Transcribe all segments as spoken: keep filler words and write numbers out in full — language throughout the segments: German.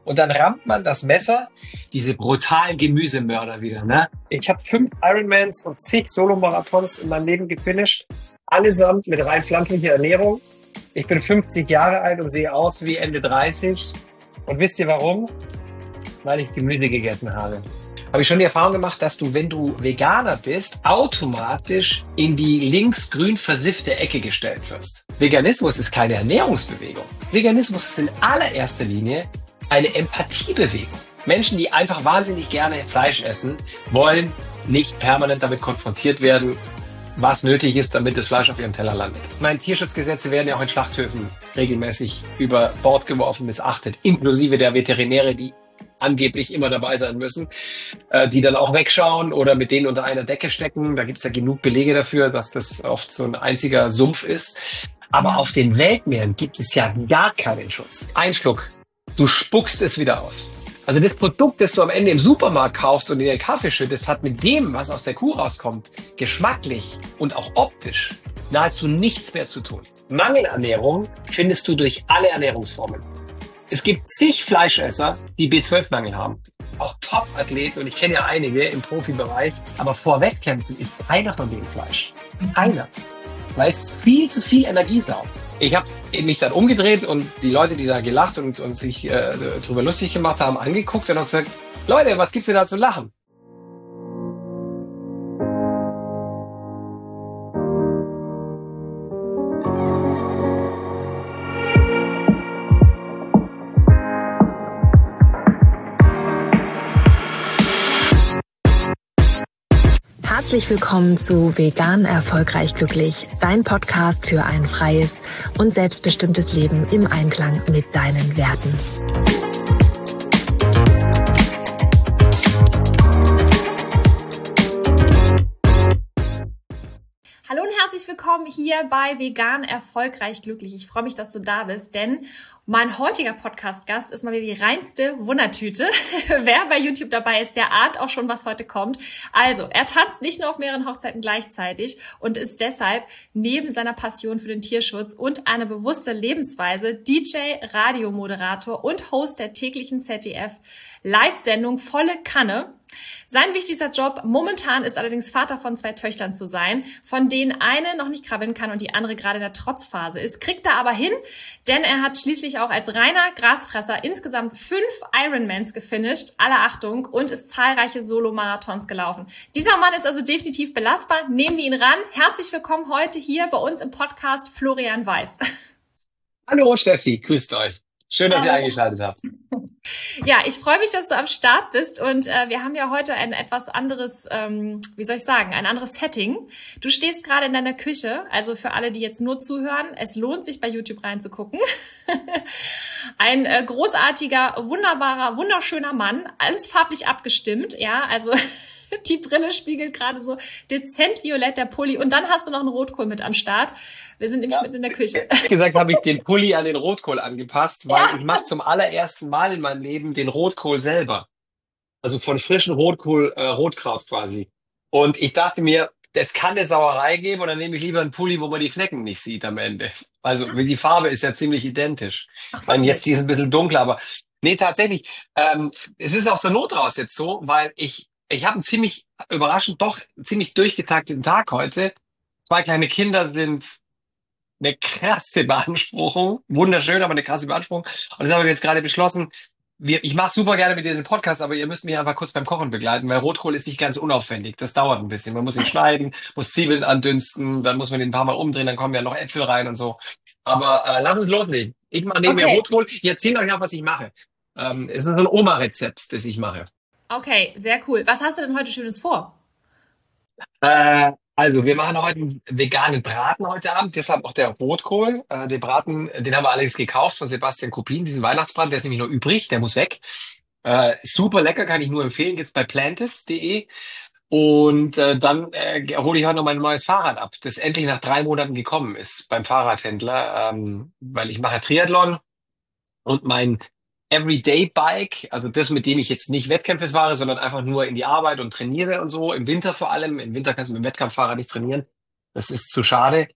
Und dann rammt man das Messer, diese brutalen Gemüsemörder wieder, ne? Ich habe fünf Ironmans und zig Solomarathons in meinem Leben gefinisht, allesamt mit rein pflanzlicher Ernährung. Ich bin fünfzig Jahre alt und sehe aus wie Ende dreißig. Und wisst ihr warum? Weil ich Gemüse gegessen habe. Habe ich schon die Erfahrung gemacht, dass du, wenn du Veganer bist, automatisch in die links-grün versiffte Ecke gestellt wirst. Veganismus ist keine Ernährungsbewegung. Veganismus ist in allererster Linie eine Empathiebewegung. Menschen, die einfach wahnsinnig gerne Fleisch essen, wollen nicht permanent damit konfrontiert werden, was nötig ist, damit das Fleisch auf ihrem Teller landet. Ich meine, Tierschutzgesetze werden ja auch in Schlachthöfen regelmäßig über Bord geworfen, missachtet, inklusive der Veterinäre, die angeblich immer dabei sein müssen, äh, die dann auch wegschauen oder mit denen unter einer Decke stecken. Da gibt es ja genug Belege dafür, dass das oft so ein einziger Sumpf ist. Aber auf den Weltmeeren gibt es ja gar keinen Schutz. Ein Schluck, du spuckst es wieder aus. Also das Produkt, das du am Ende im Supermarkt kaufst und in den Kaffee schüttest, hat mit dem, was aus der Kuh rauskommt, geschmacklich und auch optisch nahezu nichts mehr zu tun. Mangelernährung findest du durch alle Ernährungsformen. Es gibt zig Fleischesser, die B zwölf Mangel haben. Auch Top-Athleten, und ich kenne ja einige im Profibereich, aber vor Wettkämpfen ist keiner von denen Fleisch. Keiner. Weil es viel zu viel Energie saugt. Ich habe mich dann umgedreht und die Leute, die da gelacht und, und sich äh, drüber lustig gemacht haben, angeguckt und habe gesagt, Leute, was gibt's denn da zu lachen? Herzlich willkommen zu Vegan Erfolgreich Glücklich, dein Podcast für ein freies und selbstbestimmtes Leben im Einklang mit deinen Werten. Hallo und herzlich willkommen hier bei Vegan Erfolgreich Glücklich. Ich freue mich, dass du da bist, denn mein heutiger Podcast-Gast ist mal wieder die reinste Wundertüte. Wer bei YouTube dabei ist, der ahnt auch schon, was heute kommt. Also, er tanzt nicht nur auf mehreren Hochzeiten gleichzeitig und ist deshalb neben seiner Passion für den Tierschutz und eine bewusste Lebensweise D J, Radiomoderator und Host der täglichen Z D F-Live-Sendung Volle Kanne. Sein wichtigster Job momentan ist allerdings Vater von zwei Töchtern zu sein, von denen eine noch nicht krabbeln kann und die andere gerade in der Trotzphase ist. Kriegt er aber hin, denn er hat schließlich auch als reiner Grasfresser insgesamt fünf Ironmans gefinisht, alle Achtung, und ist zahlreiche Solo-Marathons gelaufen. Dieser Mann ist also definitiv belastbar. Nehmen wir ihn ran. Herzlich willkommen heute hier bei uns im Podcast Florian Weiß. Hallo Steffi, grüßt euch. Schön, dass ihr eingeschaltet habt. Ja, ich freue mich, dass du am Start bist und äh, wir haben ja heute ein etwas anderes, ähm, wie soll ich sagen, ein anderes Setting. Du stehst gerade in deiner Küche, also für alle, die jetzt nur zuhören, es lohnt sich bei YouTube reinzugucken. Ein äh, großartiger, wunderbarer, wunderschöner Mann, alles farblich abgestimmt, ja, also die Brille spiegelt gerade so dezent violett, der Pulli, und dann hast du noch einen Rotkohl mit am Start. Wir sind nämlich ja mitten in der Küche. Wie gesagt, habe ich den Pulli an den Rotkohl angepasst, weil ja. ich mache zum allerersten Mal in meinem Leben den Rotkohl selber. Also von frischen Rotkohl, äh, Rotkraut quasi. Und ich dachte mir, es kann eine Sauerei geben, und dann nehme ich lieber einen Pulli, wo man die Flecken nicht sieht am Ende. Also die Farbe ist ja ziemlich identisch. Ach, ich meine, jetzt die ist ein bisschen dunkler, aber nee, tatsächlich. Ähm, es ist aus der Not raus jetzt so, weil ich ich habe einen ziemlich überraschend doch ziemlich durchgetakteten Tag heute. Zwei kleine Kinder sind eine krasse Beanspruchung. Wunderschön, aber eine krasse Beanspruchung. Und dann haben wir jetzt gerade beschlossen, wir, ich mache super gerne mit dir den Podcast, aber ihr müsst mich einfach kurz beim Kochen begleiten, weil Rotkohl ist nicht ganz unaufwendig. Das dauert ein bisschen. Man muss ihn schneiden, muss Zwiebeln andünsten, dann muss man den ein paar Mal umdrehen, dann kommen ja noch Äpfel rein und so. Aber äh, lass uns loslegen. Ich mache neben mir Okay. Rotkohl. Ich erzähle euch auch, was ich mache. Ähm, es ist so ein Oma-Rezept, das ich mache. Okay, sehr cool. Was hast du denn heute Schönes vor? Äh, also, wir machen heute einen veganen Braten heute Abend, deshalb auch der Rotkohl. Äh, den Braten, den haben wir allerdings gekauft von Sebastian Kopin, diesen Weihnachtsbraten, der ist nämlich noch übrig, der muss weg. Äh, super lecker, kann ich nur empfehlen, gibt's bei planted punkt de. Und äh, dann äh, hole ich heute noch mein neues Fahrrad ab, das endlich nach drei Monaten gekommen ist beim Fahrradhändler, ähm, weil ich mache Triathlon und mein Everyday-Bike, also das, mit dem ich jetzt nicht Wettkämpfe fahre, sondern einfach nur in die Arbeit und trainiere und so, im Winter vor allem. Im Winter kannst du mit dem Wettkampffahrrad nicht trainieren. Das ist zu schade.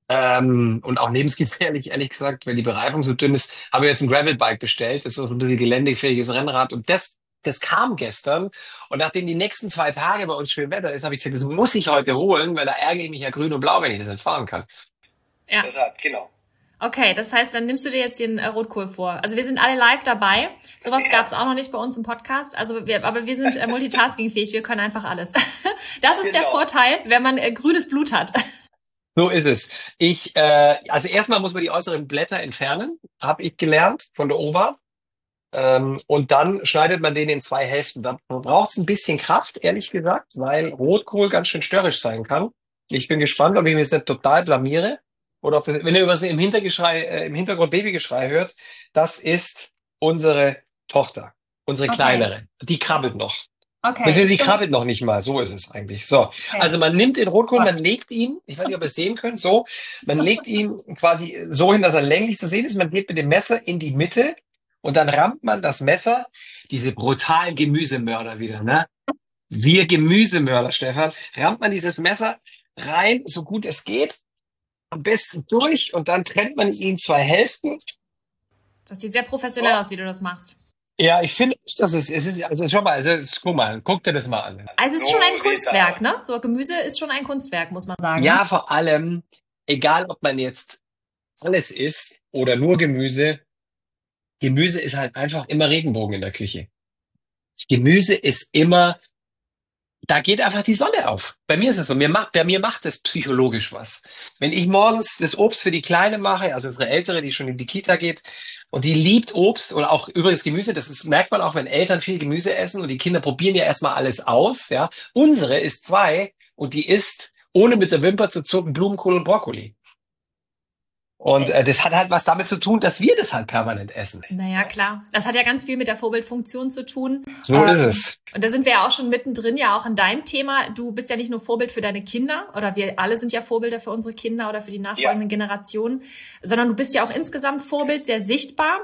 Ähm, und auch lebensgefährlich, ehrlich gesagt, wenn die Bereifung so dünn ist, habe ich jetzt ein Gravelbike bestellt. Das ist so ein bisschen geländefähiges Rennrad. Und das, das kam gestern. Und nachdem die nächsten zwei Tage bei uns schön Wetter ist, habe ich gesagt, das muss ich heute holen, weil da ärgere ich mich ja grün und blau, wenn ich das nicht fahren kann. Ja. Deshalb, genau. Okay, das heißt, dann nimmst du dir jetzt den äh, Rotkohl vor. Also wir sind alle live dabei. Sowas Ja. gab es auch noch nicht bei uns im Podcast. Also wir, aber wir sind äh, multitaskingfähig. Wir können einfach alles. Das ist Genau. der Vorteil, wenn man äh, grünes Blut hat. So ist es. Ich, äh, also erstmal muss man die äußeren Blätter entfernen, habe ich gelernt von der Oma. Ähm, und dann schneidet man den in zwei Hälften. Da braucht es ein bisschen Kraft, ehrlich gesagt, weil Rotkohl ganz schön störrisch sein kann. Ich bin gespannt, ob ich mich jetzt nicht total blamiere oder ob das, wenn ihr über im Hintergeschrei, äh, im Hintergrund Babygeschrei hört, das ist unsere Tochter, unsere Okay. kleinere. Die krabbelt noch. Okay. Beziehungsweise sie krabbelt noch nicht mal, so ist es eigentlich. So, Okay. also man nimmt den Rotkohl, man legt ihn, ich weiß nicht, ob ihr es sehen könnt, so, man legt ihn quasi so hin, dass er länglich zu sehen ist. Man geht mit dem Messer in die Mitte und dann rammt man das Messer, diese brutalen Gemüsemörder wieder, ne? Wir Gemüsemörder, Stefan, rammt man dieses Messer rein, so gut es geht, am besten durch und dann trennt man ihn in zwei Hälften. Das sieht sehr professionell So. aus, wie du das machst. Ja, ich finde, das ist, es ist, also schau mal, also, es- guck mal, guck dir das mal an. Also es ist So schon ein sieht's Kunstwerk, aus. ne? So Gemüse ist schon ein Kunstwerk, muss man sagen. Ja, vor allem, egal ob man jetzt alles isst oder nur Gemüse, Gemüse ist halt einfach immer Regenbogen in der Küche. Gemüse ist immer, da geht einfach die Sonne auf. Bei mir ist es so, mir macht, bei mir macht es psychologisch was. Wenn ich morgens das Obst für die Kleine mache, also unsere Ältere, die schon in die Kita geht, und die liebt Obst oder auch übrigens Gemüse, das ist, merkt man auch, wenn Eltern viel Gemüse essen und die Kinder probieren ja erstmal alles aus, ja. Unsere ist zwei und die isst, ohne mit der Wimper zu zucken, Blumenkohl und Brokkoli. Und äh, das hat halt was damit zu tun, dass wir das halt permanent essen. Naja, klar. Das hat ja ganz viel mit der Vorbildfunktion zu tun. So Ähm, ist es. Und da sind wir ja auch schon mittendrin, ja auch in deinem Thema. Du bist ja nicht nur Vorbild für deine Kinder, oder wir alle sind ja Vorbilder für unsere Kinder oder für die nachfolgenden Generationen, sondern du bist ja auch insgesamt Vorbild, sehr sichtbar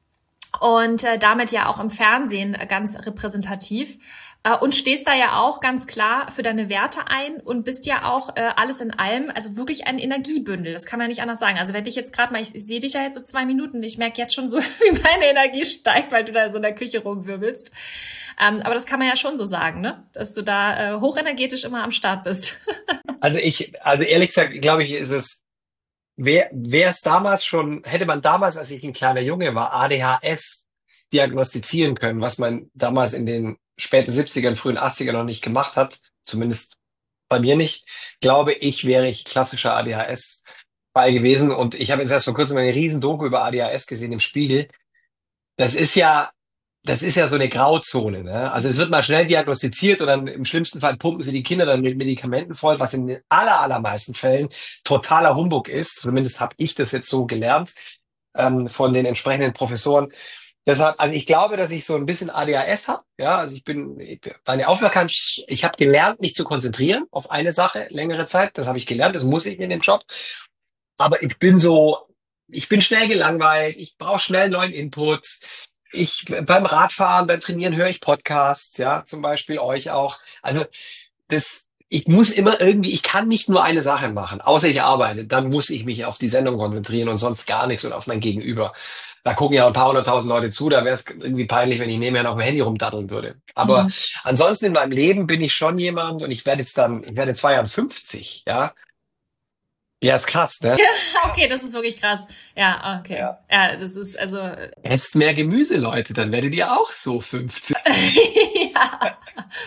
und äh, damit ja auch im Fernsehen äh, ganz repräsentativ. Äh, und stehst da ja auch ganz klar für deine Werte ein und bist ja auch äh, alles in allem, also wirklich ein Energiebündel. Das kann man ja nicht anders sagen. Also wenn ich jetzt gerade mal, ich, ich sehe dich ja jetzt so zwei Minuten, ich merke jetzt schon so, wie meine Energie steigt, weil du da so in der Küche rumwirbelst. Ähm, aber das kann man ja schon so sagen, ne? Dass du da äh, hochenergetisch immer am Start bist. Also ich, also ehrlich gesagt, glaube ich, ist es, wer, wer es damals schon, hätte man damals, als ich ein kleiner Junge war, A D H S diagnostizieren können, was man damals in den späten siebzigern, frühen achtzigern noch nicht gemacht hat, zumindest bei mir nicht, glaube ich, wäre ich klassischer A D H S-Fall gewesen. Und ich habe jetzt erst vor kurzem eine riesen Doku über A D H S gesehen im Spiegel. Das ist ja, das ist ja so eine Grauzone, ne? Also es wird mal schnell diagnostiziert und dann im schlimmsten Fall pumpen sie die Kinder dann mit Medikamenten voll, was in den aller, allermeisten Fällen totaler Humbug ist. Zumindest habe ich das jetzt so gelernt ähm, von den entsprechenden Professoren. Deshalb, also ich glaube, dass ich so ein bisschen A D H S habe. Ja, also ich bin, ich, meine Aufmerksamkeit, ich habe gelernt, mich zu konzentrieren auf eine Sache längere Zeit. Das habe ich gelernt, das muss ich in dem Job. Aber ich bin so, ich bin schnell gelangweilt, ich brauche schnell neuen Input. Ich beim Radfahren, beim Trainieren höre ich Podcasts, ja, zum Beispiel euch auch. Also das, ich muss immer irgendwie, ich kann nicht nur eine Sache machen, außer ich arbeite. Dann muss ich mich auf die Sendung konzentrieren und sonst gar nichts und auf mein Gegenüber. Da gucken ja ein paar hunderttausend Leute zu, da wäre es irgendwie peinlich, wenn ich nebenher noch auf dem Handy rumdaddeln würde. Aber Mhm. ansonsten in meinem Leben bin ich schon jemand und ich werde jetzt dann, ich werde zweiundfünfzig, ja. Ja, ist krass, ne? Okay, das ist wirklich krass. Ja, okay. Ja. Ja, das ist also Esst mehr Gemüse, Leute, dann werdet ihr auch so fünfzig. ja.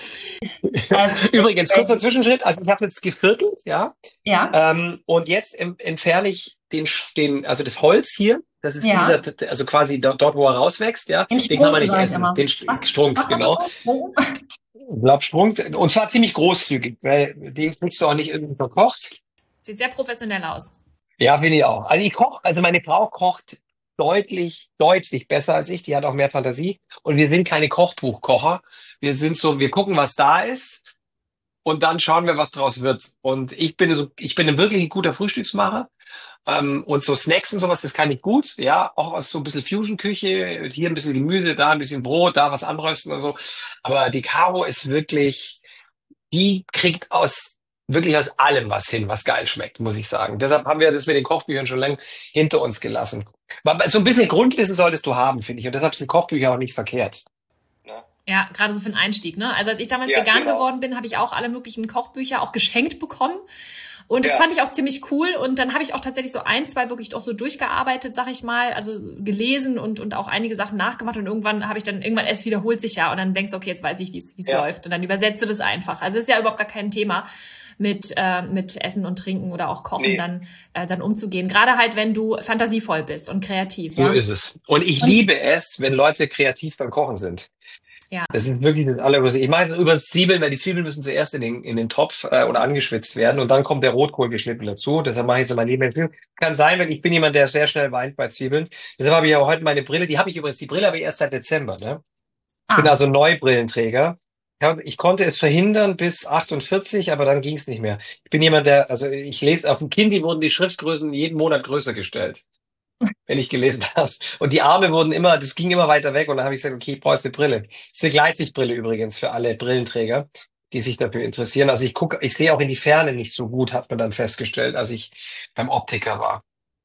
Übrigens, kurzer Zwischenschritt, also ich habe jetzt geviertelt, ja. Ja. Ähm, und jetzt em- entferne ich den, Sch- den, also das Holz hier, das ist Ja. dieser, also quasi dort, dort, wo er rauswächst, ja, Den den kann man nicht Strunk, sag ich essen. immer. Den St- Strunk, Sagt man genau. das so? Ich glaub, Strunk, und zwar ziemlich großzügig, weil den kriegst du auch nicht irgendwie verkocht. Sieht sehr professionell aus. Ja, finde ich auch. Also ich koche, also meine Frau kocht deutlich, deutlich besser als ich. Die hat auch mehr Fantasie. Und wir sind keine Kochbuchkocher. Wir sind so, wir gucken, was da ist. Und dann schauen wir, was draus wird. Und ich bin so, ich bin ein wirklich ein guter Frühstücksmacher. Ähm, und so Snacks und sowas, das kann ich gut. Ja, auch aus so ein bisschen Fusion-Küche. Hier ein bisschen Gemüse, da ein bisschen Brot, da was anrösten oder so. Aber die Caro ist wirklich, die kriegt aus wirklich aus allem was hin, was geil schmeckt, muss ich sagen. Deshalb haben wir das mit den Kochbüchern schon lange hinter uns gelassen. Aber so ein bisschen Grundwissen solltest du haben, finde ich. Und deshalb sind Kochbücher auch nicht verkehrt. Ja, gerade so für den Einstieg, ne? Also als ich damals Ja, vegan genau. geworden bin, habe ich auch alle möglichen Kochbücher auch geschenkt bekommen. Und das Ja. fand ich auch ziemlich cool. Und dann habe ich auch tatsächlich so ein, zwei wirklich auch so durchgearbeitet, sag ich mal. Also gelesen und und auch einige Sachen nachgemacht. Und irgendwann habe ich dann, irgendwann, es wiederholt sich ja. Und dann denkst du, okay, jetzt weiß ich, wie es Ja. läuft. Und dann übersetzt du das einfach. Also es ist ja überhaupt gar kein Thema, mit äh, mit Essen und Trinken oder auch Kochen Nee. dann äh, dann umzugehen. Gerade halt, wenn du fantasievoll bist und kreativ. So Ja? ist es. Und ich liebe es, wenn Leute kreativ beim Kochen sind. Ja. Das ist wirklich das Allergrößte. Ich mache übrigens Zwiebeln, weil die Zwiebeln müssen zuerst in den, in den Topf äh, oder angeschwitzt werden und dann kommt der Rotkohl geschnitten dazu. Deshalb mache ich jetzt immer Zwiebeln. Kann sein, weil ich bin jemand, der sehr schnell weint bei Zwiebeln. Deshalb habe ich auch heute meine Brille. Die habe ich übrigens, die Brille habe ich erst seit Dezember. Ne? Ich bin Ah. also Neubrillenträger. Ja, ich konnte es verhindern bis achtundvierzig, aber dann ging es nicht mehr. Ich bin jemand, der, also ich lese, auf dem Kindi wurden die Schriftgrößen jeden Monat größer gestellt, wenn ich gelesen habe. Und die Arme wurden immer, das ging immer weiter weg und dann habe ich gesagt, okay, ich brauche jetzt eine Brille. Das ist eine Gleitsichtbrille übrigens für alle Brillenträger, die sich dafür interessieren. Also ich gucke, ich sehe auch in die Ferne nicht so gut, hat man dann festgestellt, als ich beim Optiker war.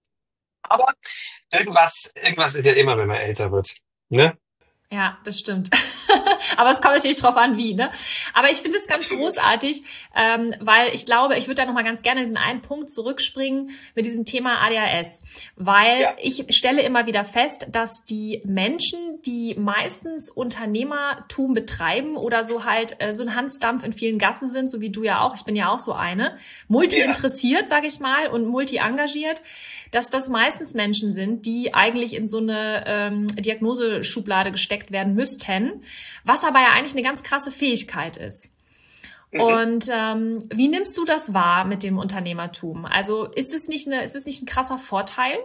Aber irgendwas, irgendwas ist ja immer, wenn man älter wird. Ne? Ja, das stimmt. Aber es kommt natürlich drauf an, wie, ne? Aber ich finde es ganz großartig, ähm, weil ich glaube, ich würde da nochmal ganz gerne diesen einen Punkt zurückspringen mit diesem Thema A D H S. Weil Ja. ich stelle immer wieder fest, dass die Menschen, die meistens Unternehmertum betreiben oder so halt äh, so ein Hansdampf in vielen Gassen sind, so wie du ja auch, ich bin ja auch so eine, multi-interessiert, sag ich mal, und multi-engagiert, dass das meistens Menschen sind, die eigentlich in so eine ähm, Diagnoseschublade gesteckt werden müssten, was aber ja eigentlich eine ganz krasse Fähigkeit ist. Mhm. Und ähm, wie nimmst du das wahr mit dem Unternehmertum? Also ist es nicht eine, ist es nicht ein krasser Vorteil?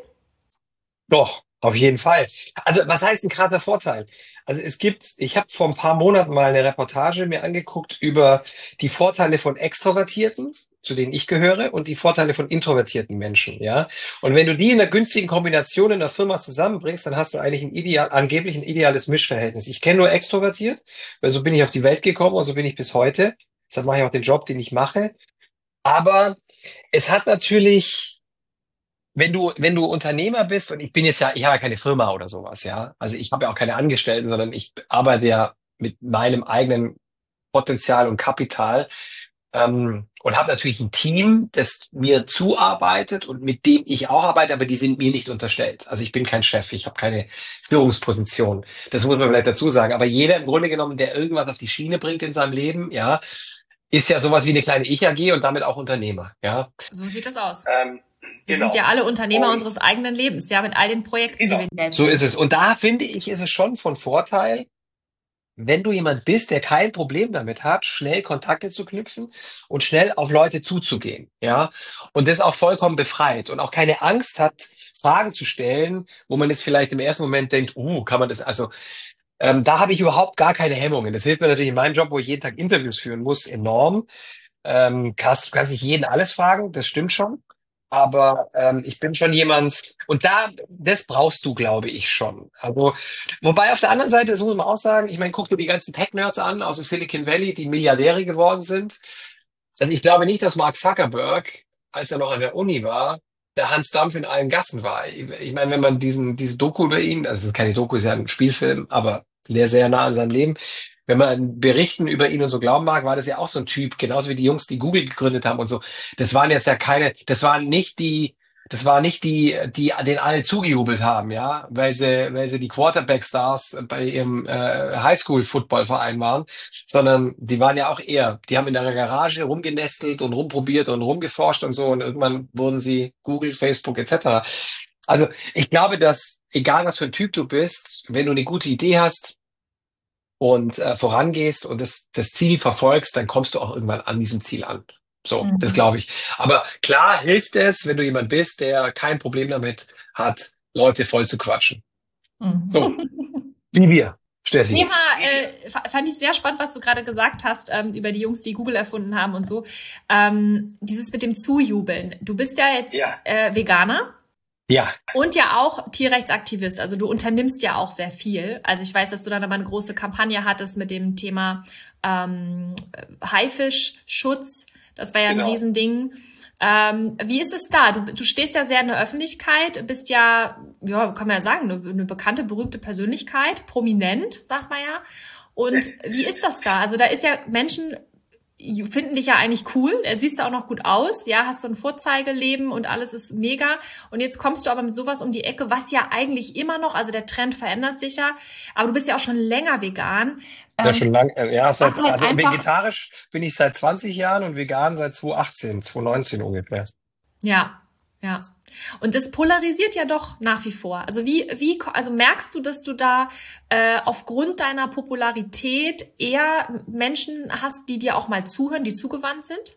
Doch, auf jeden Fall. Also was heißt ein krasser Vorteil? Also es gibt, ich habe vor ein paar Monaten mal eine Reportage mir angeguckt über die Vorteile von Extrovertierten, zu denen ich gehöre, und die Vorteile von introvertierten Menschen, ja. Und wenn du die in einer günstigen Kombination in der Firma zusammenbringst, dann hast du eigentlich ein ideal, angeblich ein ideales Mischverhältnis. Ich kenne nur extrovertiert, weil so bin ich auf die Welt gekommen und so bin ich bis heute. Deshalb mache ich auch den Job, den ich mache. Aber es hat natürlich, wenn du, wenn du Unternehmer bist, und ich bin jetzt ja, ich habe ja keine Firma oder sowas, ja. Also ich habe ja auch keine Angestellten, sondern ich arbeite ja mit meinem eigenen Potenzial und Kapital. Ähm, und habe natürlich ein Team, das mir zuarbeitet und mit dem ich auch arbeite, aber die sind mir nicht unterstellt. Also ich bin kein Chef, ich habe keine Führungsposition. Das muss man vielleicht dazu sagen. Aber jeder im Grunde genommen, der irgendwas auf die Schiene bringt in seinem Leben, ja, ist ja sowas wie eine kleine Ich-A G und damit auch Unternehmer. Ja. So sieht das aus. Ähm, Wir genau. sind ja alle Unternehmer Und- unseres eigenen Lebens, ja, mit all den Projekten, Genau. die wir nennen. So ist es. Und da finde ich, ist es schon von Vorteil, wenn du jemand bist, der kein Problem damit hat, schnell Kontakte zu knüpfen und schnell auf Leute zuzugehen, ja, und das auch vollkommen befreit und auch keine Angst hat, Fragen zu stellen, wo man jetzt vielleicht im ersten Moment denkt, uh, kann man das, also ähm, da habe ich überhaupt gar keine Hemmungen. Das hilft mir natürlich in meinem Job, wo ich jeden Tag Interviews führen muss, enorm. Ähm, kannst, kannst nicht jeden alles fragen, das stimmt schon. Aber ähm, ich bin schon jemand, und da, das brauchst du, glaube ich, schon. Also, wobei auf der anderen Seite, das muss man auch sagen, ich meine, guck dir die ganzen Tech-Nerds an aus dem Silicon Valley, die Milliardäre geworden sind. Also ich glaube nicht, dass Mark Zuckerberg, als er noch an der Uni war, der Hans Dampf in allen Gassen war. Ich, ich meine, wenn man diesen, diese Doku über ihn, also es ist keine Doku, es ist ja ein Spielfilm, aber sehr, sehr nah an seinem Leben. Wenn man Berichten über ihn und so glauben mag, war das ja auch so ein Typ, genauso wie die Jungs, die Google gegründet haben und so. Das waren jetzt ja keine, das waren nicht die, das waren nicht die, die den alle zugejubelt haben, ja, weil sie, weil sie die Quarterback-Stars bei ihrem äh, Highschool-Football-Verein waren, sondern die waren ja auch eher, die haben in der Garage rumgenestelt und rumprobiert und rumgeforscht und so und irgendwann wurden sie Google, Facebook et cetera. Also ich glaube, dass egal was für ein Typ du bist, wenn du eine gute Idee hast und äh, vorangehst und das, das Ziel verfolgst, dann kommst du auch irgendwann an diesem Ziel an. So, Mhm. das glaube ich. Aber klar hilft es, wenn du jemand bist, der kein Problem damit hat, Leute voll zu quatschen. Mhm. So, wie wir, Steffi. Thema, äh, fa- fand ich sehr spannend, was du gerade gesagt hast, ähm, über die Jungs, die Google erfunden haben und so. Ähm, dieses mit dem Zujubeln. Du bist ja jetzt Ja. äh, Veganer. Ja, Und ja auch Tierrechtsaktivist, also du unternimmst ja auch sehr viel. Also ich weiß, dass du dann aber eine große Kampagne hattest mit dem Thema ähm, Haifischschutz, Das war ja Genau. ein Riesending. Ähm, wie ist es da? Du, du stehst ja sehr in der Öffentlichkeit, bist ja, ja, kann man ja sagen, eine, eine bekannte, berühmte Persönlichkeit, prominent, sagt man ja. Und wie ist das da? Also da ist ja Menschen finden dich ja eigentlich cool, er siehst du auch noch gut aus, ja, hast so ein Vorzeigeleben und alles ist mega und jetzt kommst du aber mit sowas um die Ecke, was ja eigentlich immer noch, also der Trend verändert sich ja, aber du bist ja auch schon länger vegan. Ja, Ähm, schon lang, ja, seit, halt also einfach- vegetarisch bin ich seit zwanzig Jahren und vegan seit zweitausendachtzehn, zweitausendneunzehn ungefähr. Ja, ja. Und das polarisiert ja doch nach wie vor. Also wie, wie, also merkst du, dass du da äh, aufgrund deiner Popularität eher Menschen hast, die dir auch mal zuhören, die zugewandt sind?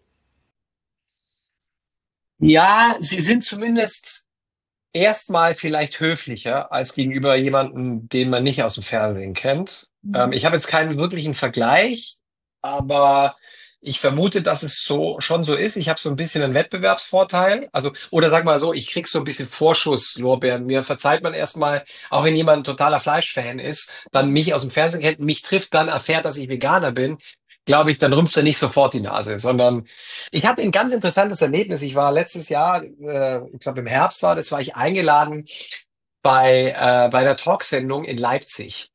Ja, sie sind zumindest erstmal vielleicht höflicher als gegenüber jemandem, den man nicht aus dem Fernsehen kennt. Mhm. Ähm, ich habe jetzt keinen wirklichen Vergleich, aber ich vermute, dass es so schon so ist. Ich habe so ein bisschen einen Wettbewerbsvorteil. Also, oder sag mal so, ich krieg so ein bisschen Vorschusslorbeeren. Mir verzeiht man erstmal, auch wenn jemand ein totaler Fleischfan ist, dann mich aus dem Fernsehen kennt, mich trifft, dann erfährt, dass ich Veganer bin, glaube ich, dann rümpft er nicht sofort die Nase, sondern ich hatte ein ganz interessantes Erlebnis. Ich war letztes Jahr, äh, ich glaube im Herbst war das, war ich eingeladen bei, äh, bei einer Talksendung in Leipzig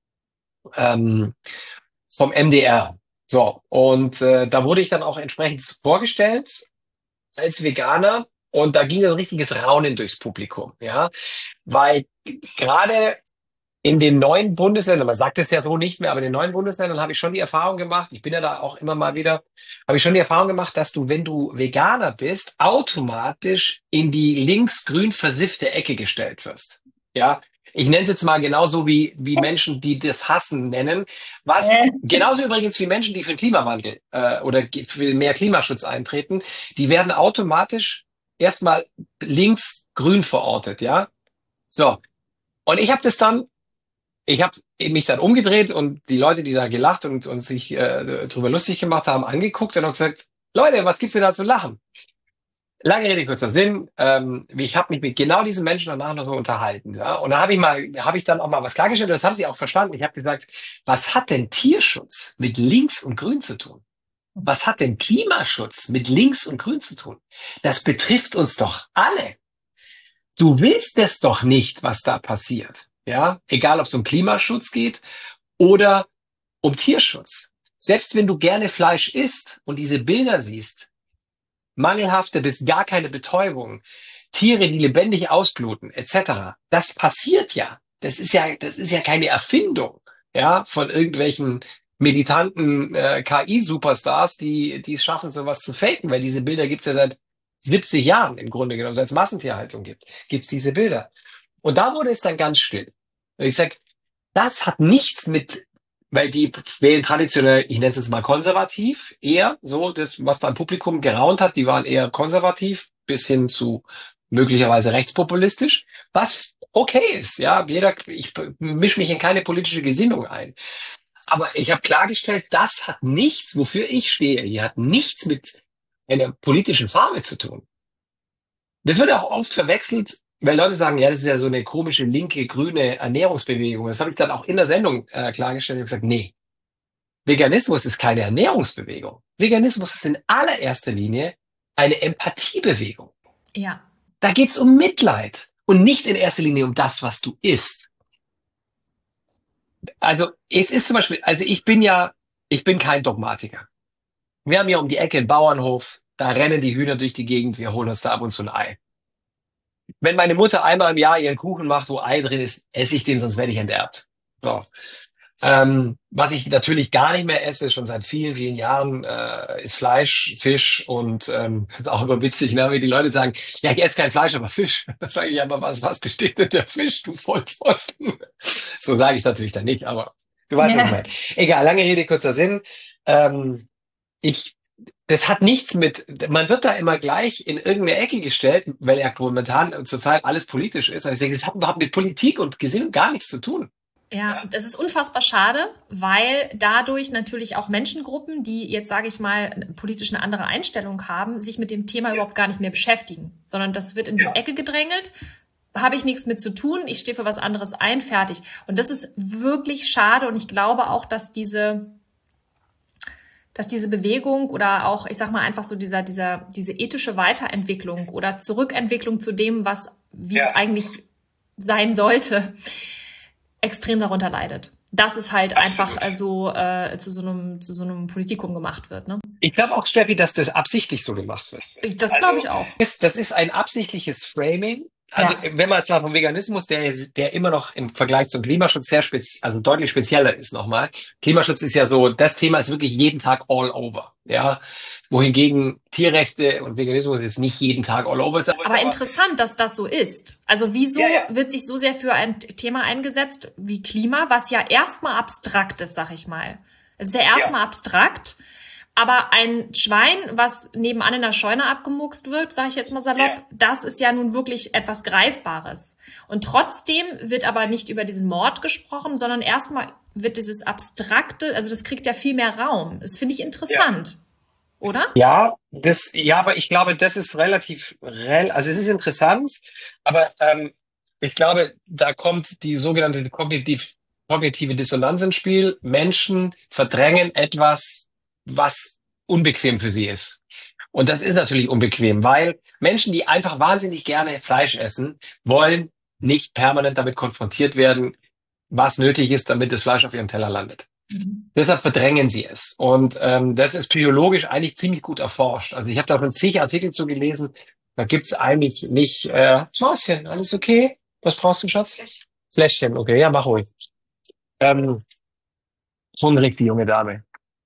ähm, vom M D R. So, und äh, da wurde ich dann auch entsprechend vorgestellt als Veganer und da ging ein richtiges Raunen durchs Publikum, ja, weil gerade in den neuen Bundesländern, man sagt es ja so nicht mehr, aber in den neuen Bundesländern habe ich schon die Erfahrung gemacht, ich bin ja da auch immer mal wieder, habe ich schon die Erfahrung gemacht, dass du, wenn du Veganer bist, automatisch in die links-grün versiffte Ecke gestellt wirst. Ja, ich nenne es jetzt mal genauso wie, wie Menschen, die das Hassen nennen, was genauso übrigens wie Menschen, die für den Klimawandel äh, oder für mehr Klimaschutz eintreten, die werden automatisch erstmal links-grün verortet, ja. So, und ich habe das dann Ich habe mich dann umgedreht und die Leute, die da gelacht und, und sich äh, drüber lustig gemacht haben, angeguckt und haben gesagt, Leute, was gibt's denn da zu lachen? Lange Rede, kurzer Sinn. Ähm, ich habe mich mit genau diesen Menschen danach noch so unterhalten. Ja? Und da habe ich mal, habe ich dann auch mal was klargestellt und das haben sie auch verstanden. Ich habe gesagt, was hat denn Tierschutz mit links und grün zu tun? Was hat denn Klimaschutz mit links und grün zu tun? Das betrifft uns doch alle. Du willst es doch nicht, was da passiert. Ja, egal ob es um Klimaschutz geht oder um Tierschutz. Selbst wenn du gerne Fleisch isst und diese Bilder siehst, mangelhafte bis gar keine Betäubung, Tiere, die lebendig ausbluten, et cetera. Das passiert ja. Das ist ja, das ist ja keine Erfindung, ja, von irgendwelchen militanten äh, K I-Superstars, die, die es schaffen, sowas zu faken, weil diese Bilder gibt's ja seit siebzig Jahren im Grunde genommen, seit es Massentierhaltung gibt, gibt's diese Bilder. Und da wurde es dann ganz still. Und ich sag, das hat nichts mit, weil die wählen traditionell, ich nenne es jetzt mal konservativ, eher so, das, was da im Publikum geraunt hat, die waren eher konservativ, bis hin zu möglicherweise rechtspopulistisch, was okay ist, ja, jeder, ich mische mich in keine politische Gesinnung ein. Aber ich habe klargestellt, das hat nichts, wofür ich stehe, hier hat nichts mit einer politischen Farbe zu tun. Das wird auch oft verwechselt, weil Leute sagen, ja, das ist ja so eine komische linke, grüne Ernährungsbewegung. Das habe ich dann auch in der Sendung äh, klargestellt und gesagt, nee, Veganismus ist keine Ernährungsbewegung. Veganismus ist in allererster Linie eine Empathiebewegung. Ja. Da geht's um Mitleid und nicht in erster Linie um das, was du isst. Also es ist zum Beispiel, also ich bin ja, ich bin kein Dogmatiker. Wir haben ja um die Ecke einen Bauernhof, da rennen die Hühner durch die Gegend, wir holen uns da ab und zu ein Ei. Wenn meine Mutter einmal im Jahr ihren Kuchen macht, wo Ei drin ist, esse ich den, sonst werde ich enterbt. So. Ähm, was ich natürlich gar nicht mehr esse, schon seit vielen, vielen Jahren, äh, ist Fleisch, Fisch und ähm, ist auch immer witzig, ne, wenn die Leute sagen, ja, ich esse kein Fleisch, aber Fisch. Da sage ich aber, was, was besteht denn der Fisch, du Vollpfosten? So sage ich es natürlich dann nicht, aber du weißt, Ja. was ich meine. Egal, lange Rede, kurzer Sinn. Ähm, ich, das hat nichts mit, man wird da immer gleich in irgendeine Ecke gestellt, weil ja momentan zurzeit alles politisch ist. Aber ich denke, das hat überhaupt mit Politik und Gesinnung gar nichts zu tun. Ja, das ist unfassbar schade, weil dadurch natürlich auch Menschengruppen, die jetzt, sage ich mal, politisch eine andere Einstellung haben, sich mit dem Thema überhaupt gar nicht mehr beschäftigen, sondern das wird in die Ja. Ecke gedrängelt. Habe ich nichts mit zu tun, ich stehe für was anderes ein, fertig. Und das ist wirklich schade und ich glaube auch, dass diese dass diese Bewegung oder auch, ich sag mal einfach so dieser, dieser, diese ethische Weiterentwicklung oder Zurückentwicklung zu dem, was, wie ja. es eigentlich sein sollte, extrem darunter leidet. Dass es halt Absolut. einfach so äh, zu so einem zu so einem Politikum gemacht wird. Ne? Ich glaube auch, Steffi, dass das absichtlich so gemacht wird. Das also, glaube ich auch. Das, das ist ein absichtliches Framing. Also ja. wenn man zwar vom Veganismus, der der immer noch im Vergleich zum Klimaschutz sehr spez, also deutlich spezieller ist nochmal. Klimaschutz ist ja so, das Thema ist wirklich jeden Tag all over. Ja, wohingegen Tierrechte und Veganismus jetzt nicht jeden Tag all over ist. Aber, aber interessant, dass das so ist. Also wieso ja, ja. wird sich so sehr für ein Thema eingesetzt wie Klima, was ja erstmal abstrakt ist, sag ich mal. Es ist ja erstmal ja. abstrakt. Aber ein Schwein, was nebenan in der Scheune abgemuckst wird, sage ich jetzt mal salopp, yeah. das ist ja nun wirklich etwas Greifbares. Und trotzdem wird aber nicht über diesen Mord gesprochen, sondern erstmal wird dieses Abstrakte, also das kriegt ja viel mehr Raum. Das finde ich interessant, ja. oder? Ja, das, ja, aber ich glaube, das ist relativ, also es ist interessant, aber ähm, ich glaube, da kommt die sogenannte kognitiv, kognitive Dissonanz ins Spiel. Menschen verdrängen etwas, was unbequem für sie ist. Und das ist natürlich unbequem, weil Menschen, die einfach wahnsinnig gerne Fleisch essen, wollen nicht permanent damit konfrontiert werden, was nötig ist, damit das Fleisch auf ihrem Teller landet. Mhm. Deshalb verdrängen sie es. Und ähm, das ist psychologisch eigentlich ziemlich gut erforscht. Also ich habe da schon zig Artikel zu gelesen. Da gibt's eigentlich nicht, äh, Schauschen, alles okay? Was brauchst du, Schatz? Fläschchen, okay, ja, mach ruhig. Ähm, hungrig, die junge Dame.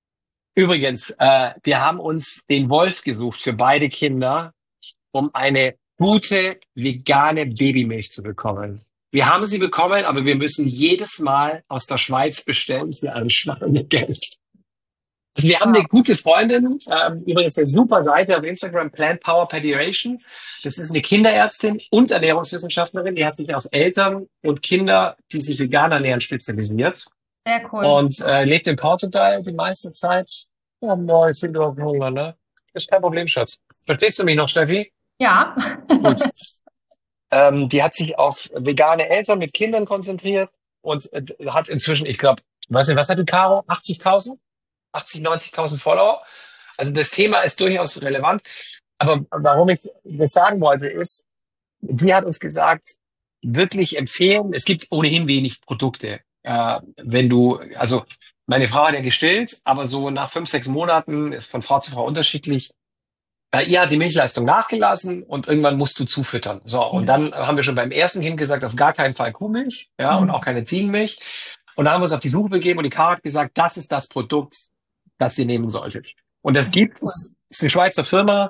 Übrigens, äh, wir haben uns den Wolf gesucht für beide Kinder, um eine gute vegane Babymilch zu bekommen. Wir haben sie bekommen, aber wir müssen jedes Mal aus der Schweiz bestellen für ein Schweinegeld. Also wir haben eine gute Freundin, ähm, übrigens eine super Seite auf Instagram, Plant Power Pediation. Das ist eine Kinderärztin und Ernährungswissenschaftlerin, die hat sich auf Eltern und Kinder, die sich vegan ernähren, spezialisiert. Sehr cool. Und äh, lebt in Portugal die meiste Zeit. Oh nein, ich finde du auf Hunger, ne? Ist kein Problem, Schatz. Verstehst du mich noch, Steffi? Ja. Gut. ähm, die hat sich auf vegane Eltern mit Kindern konzentriert und äh, hat inzwischen, ich glaube, weiß nicht, was hat die Caro? achtzigtausend? achtzig, neunzigtausend Follower. Also das Thema ist durchaus relevant. Aber warum ich das sagen wollte, ist, die hat uns gesagt, wirklich empfehlen, es gibt ohnehin wenig Produkte. Äh, wenn du, also meine Frau hat ja gestillt, aber so nach fünf, sechs Monaten ist von Frau zu Frau unterschiedlich. Bei ihr hat die Milchleistung nachgelassen und irgendwann musst du zufüttern. So, und dann haben wir schon beim ersten Kind gesagt, auf gar keinen Fall Kuhmilch, ja, und auch keine Ziegenmilch. Und dann haben wir uns auf die Suche begeben und die Caro hat gesagt, das ist das Produkt, das ihr nehmen solltet. Und das gibt es, ist eine Schweizer Firma,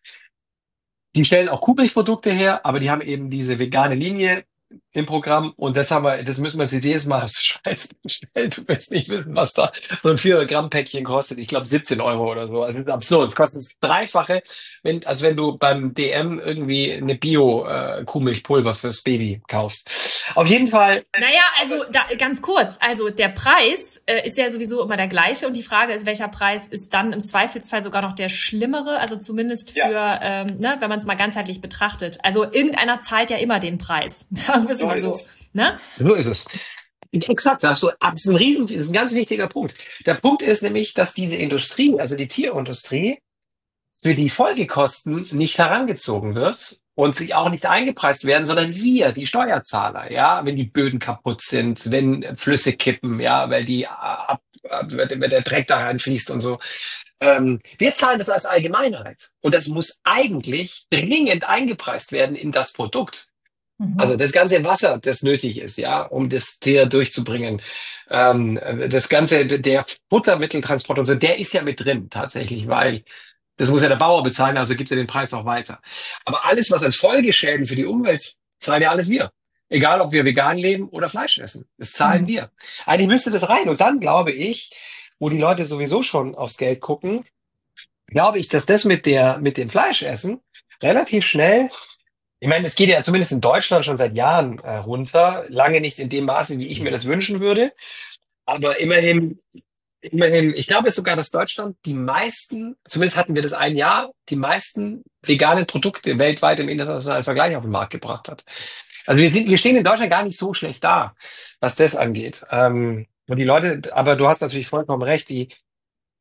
die stellen auch Kuhmilchprodukte her, aber die haben eben diese vegane Linie im Programm und das haben wir, das müssen wir jetzt jedes Mal aus der Schweiz bestellen. Du willst nicht wissen, was da so ein vierhundert Gramm Päckchen kostet. Ich glaube siebzehn Euro oder so. Also das ist absurd. Es kostet das Dreifache, wenn, als wenn du beim D M irgendwie eine Bio-Kuhmilchpulver fürs Baby kaufst. Auf jeden Fall. Naja, also da, ganz kurz. Also der Preis äh, ist ja sowieso immer der gleiche und die Frage ist, welcher Preis ist dann im Zweifelsfall sogar noch der schlimmere? Also zumindest für, ja. ähm, ne, wenn man es mal ganzheitlich betrachtet. Also irgendeiner zahlt ja immer den Preis. Sagen wir es mal so. Ne? So ist es. Exakt, da hast du, das ist ein riesen, das ist ein ganz wichtiger Punkt. Der Punkt ist nämlich, dass diese Industrie, also die Tierindustrie, für die Folgekosten nicht herangezogen wird und sich auch nicht eingepreist werden, sondern wir, die Steuerzahler, ja, wenn die Böden kaputt sind, wenn Flüsse kippen, ja, weil die ab, wenn der Dreck da reinfließt und so. Ähm, wir zahlen das als Allgemeinheit und das muss eigentlich dringend eingepreist werden in das Produkt. Also das ganze Wasser, das nötig ist, ja, um das Tier durchzubringen. Ähm, das ganze, der Futtermitteltransport und so, der ist ja mit drin tatsächlich, weil das muss ja der Bauer bezahlen, also gibt er den Preis auch weiter. Aber alles, was an Folgeschäden für die Umwelt, zahlen ja alles wir. Egal, ob wir vegan leben oder Fleisch essen. Das zahlen mhm. wir. Eigentlich müsste das rein. Und dann glaube ich, wo die Leute sowieso schon aufs Geld gucken, glaube ich, dass das mit der, mit dem Fleischessen relativ schnell. Ich meine, es geht ja zumindest in Deutschland schon seit Jahren äh, runter. Lange nicht in dem Maße, wie ich mir das wünschen würde. Aber immerhin, immerhin, ich glaube sogar, dass Deutschland die meisten, zumindest hatten wir das ein Jahr, die meisten veganen Produkte weltweit im internationalen Vergleich auf den Markt gebracht hat. Also wir, sind, wir stehen in Deutschland gar nicht so schlecht da, was das angeht. Ähm, und die Leute, aber du hast natürlich vollkommen recht, die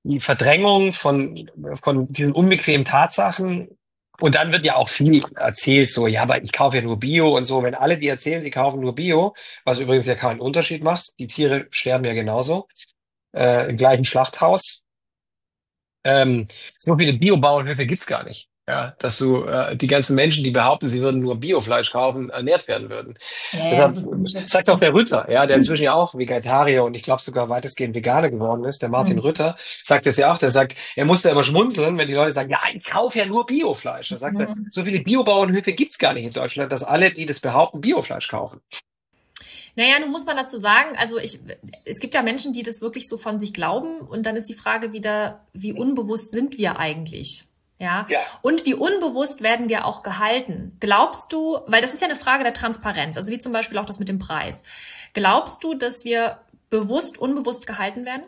die Verdrängung von, von diesen unbequemen Tatsachen. Und dann wird ja auch viel erzählt, so, ja, aber ich kaufe ja nur Bio und so. Wenn alle, die erzählen, sie kaufen nur Bio, was übrigens ja keinen Unterschied macht, die Tiere sterben ja genauso, äh, im gleichen Schlachthaus. Ähm, so viele Bio-Bauernhöfe gibt's gar nicht. Ja, dass du äh, die ganzen Menschen, die behaupten, sie würden nur Biofleisch kaufen, ernährt werden würden. Ja, Deshalb sagt auch der Rütter, ja, der inzwischen ja auch Vegetarier und ich glaube sogar weitestgehend Veganer geworden ist, der Martin Mhm. Rütter, sagt es ja auch, der sagt, er musste immer schmunzeln, wenn die Leute sagen, ja, ich kaufe ja nur Biofleisch. Da sagt er, Mhm. so viele Biobauernhöfe gibt's gar nicht in Deutschland, dass alle, die das behaupten, Biofleisch kaufen. Naja, nun muss man dazu sagen, also ich, es gibt ja Menschen, die das wirklich so von sich glauben und dann ist die Frage wieder, wie unbewusst sind wir eigentlich? Ja? Ja. Und wie unbewusst werden wir auch gehalten? Glaubst du, weil das ist ja eine Frage der Transparenz, also wie zum Beispiel auch das mit dem Preis. Glaubst du, dass wir bewusst, unbewusst gehalten werden?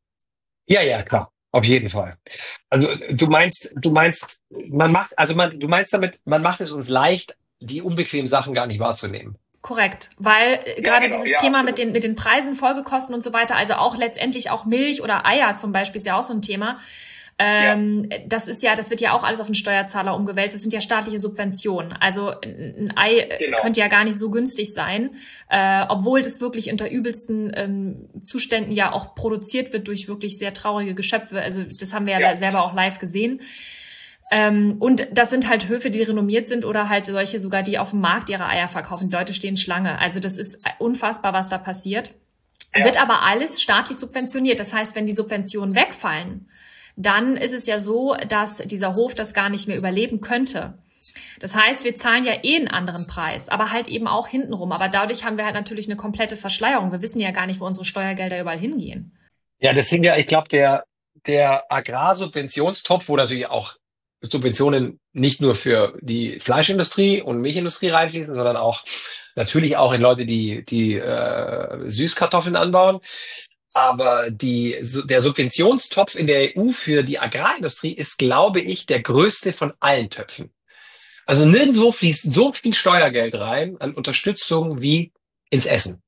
Ja, ja, klar. Auf jeden Fall. Also du meinst, du meinst, man macht, also man, du meinst damit, man macht es uns leicht, die unbequemen Sachen gar nicht wahrzunehmen. Korrekt, weil äh, Ja, gerade genau, dieses ja, Thema absolut. mit den mit den Preisen, Folgekosten und so weiter, also auch letztendlich auch Milch oder Eier zum Beispiel ist ja auch so ein Thema. Ähm, das ist ja, das wird ja auch alles auf den Steuerzahler umgewälzt. Das sind ja staatliche Subventionen. Also ein Ei Genau. könnte ja gar nicht so günstig sein, äh, obwohl das wirklich unter übelsten ähm, Zuständen ja auch produziert wird durch wirklich sehr traurige Geschöpfe. Also das haben wir ja, Ja. selber auch live gesehen. Ähm, und das sind halt Höfe, die renommiert sind oder halt solche sogar, die auf dem Markt ihre Eier verkaufen. Die Leute stehen Schlange. Also das ist unfassbar, was da passiert. Ja. Wird aber alles staatlich subventioniert. Das heißt, wenn die Subventionen wegfallen, dann ist es ja so, dass dieser Hof das gar nicht mehr überleben könnte. Das heißt, wir zahlen ja eh einen anderen Preis, aber halt eben auch hintenrum. Aber dadurch haben wir halt natürlich eine komplette Verschleierung. Wir wissen ja gar nicht, wo unsere Steuergelder überall hingehen. Ja, das sind ja, ich glaube, der, der Agrarsubventionstopf, wo natürlich auch Subventionen nicht nur für die Fleischindustrie und Milchindustrie reinfließen, sondern auch natürlich auch in Leute, die, die äh, Süßkartoffeln anbauen. Aber die, so- der Subventionstopf in der E U für die Agrarindustrie ist, glaube ich, der größte von allen Töpfen. Also nirgendwo fließt so viel Steuergeld rein an Unterstützung wie ins Essen.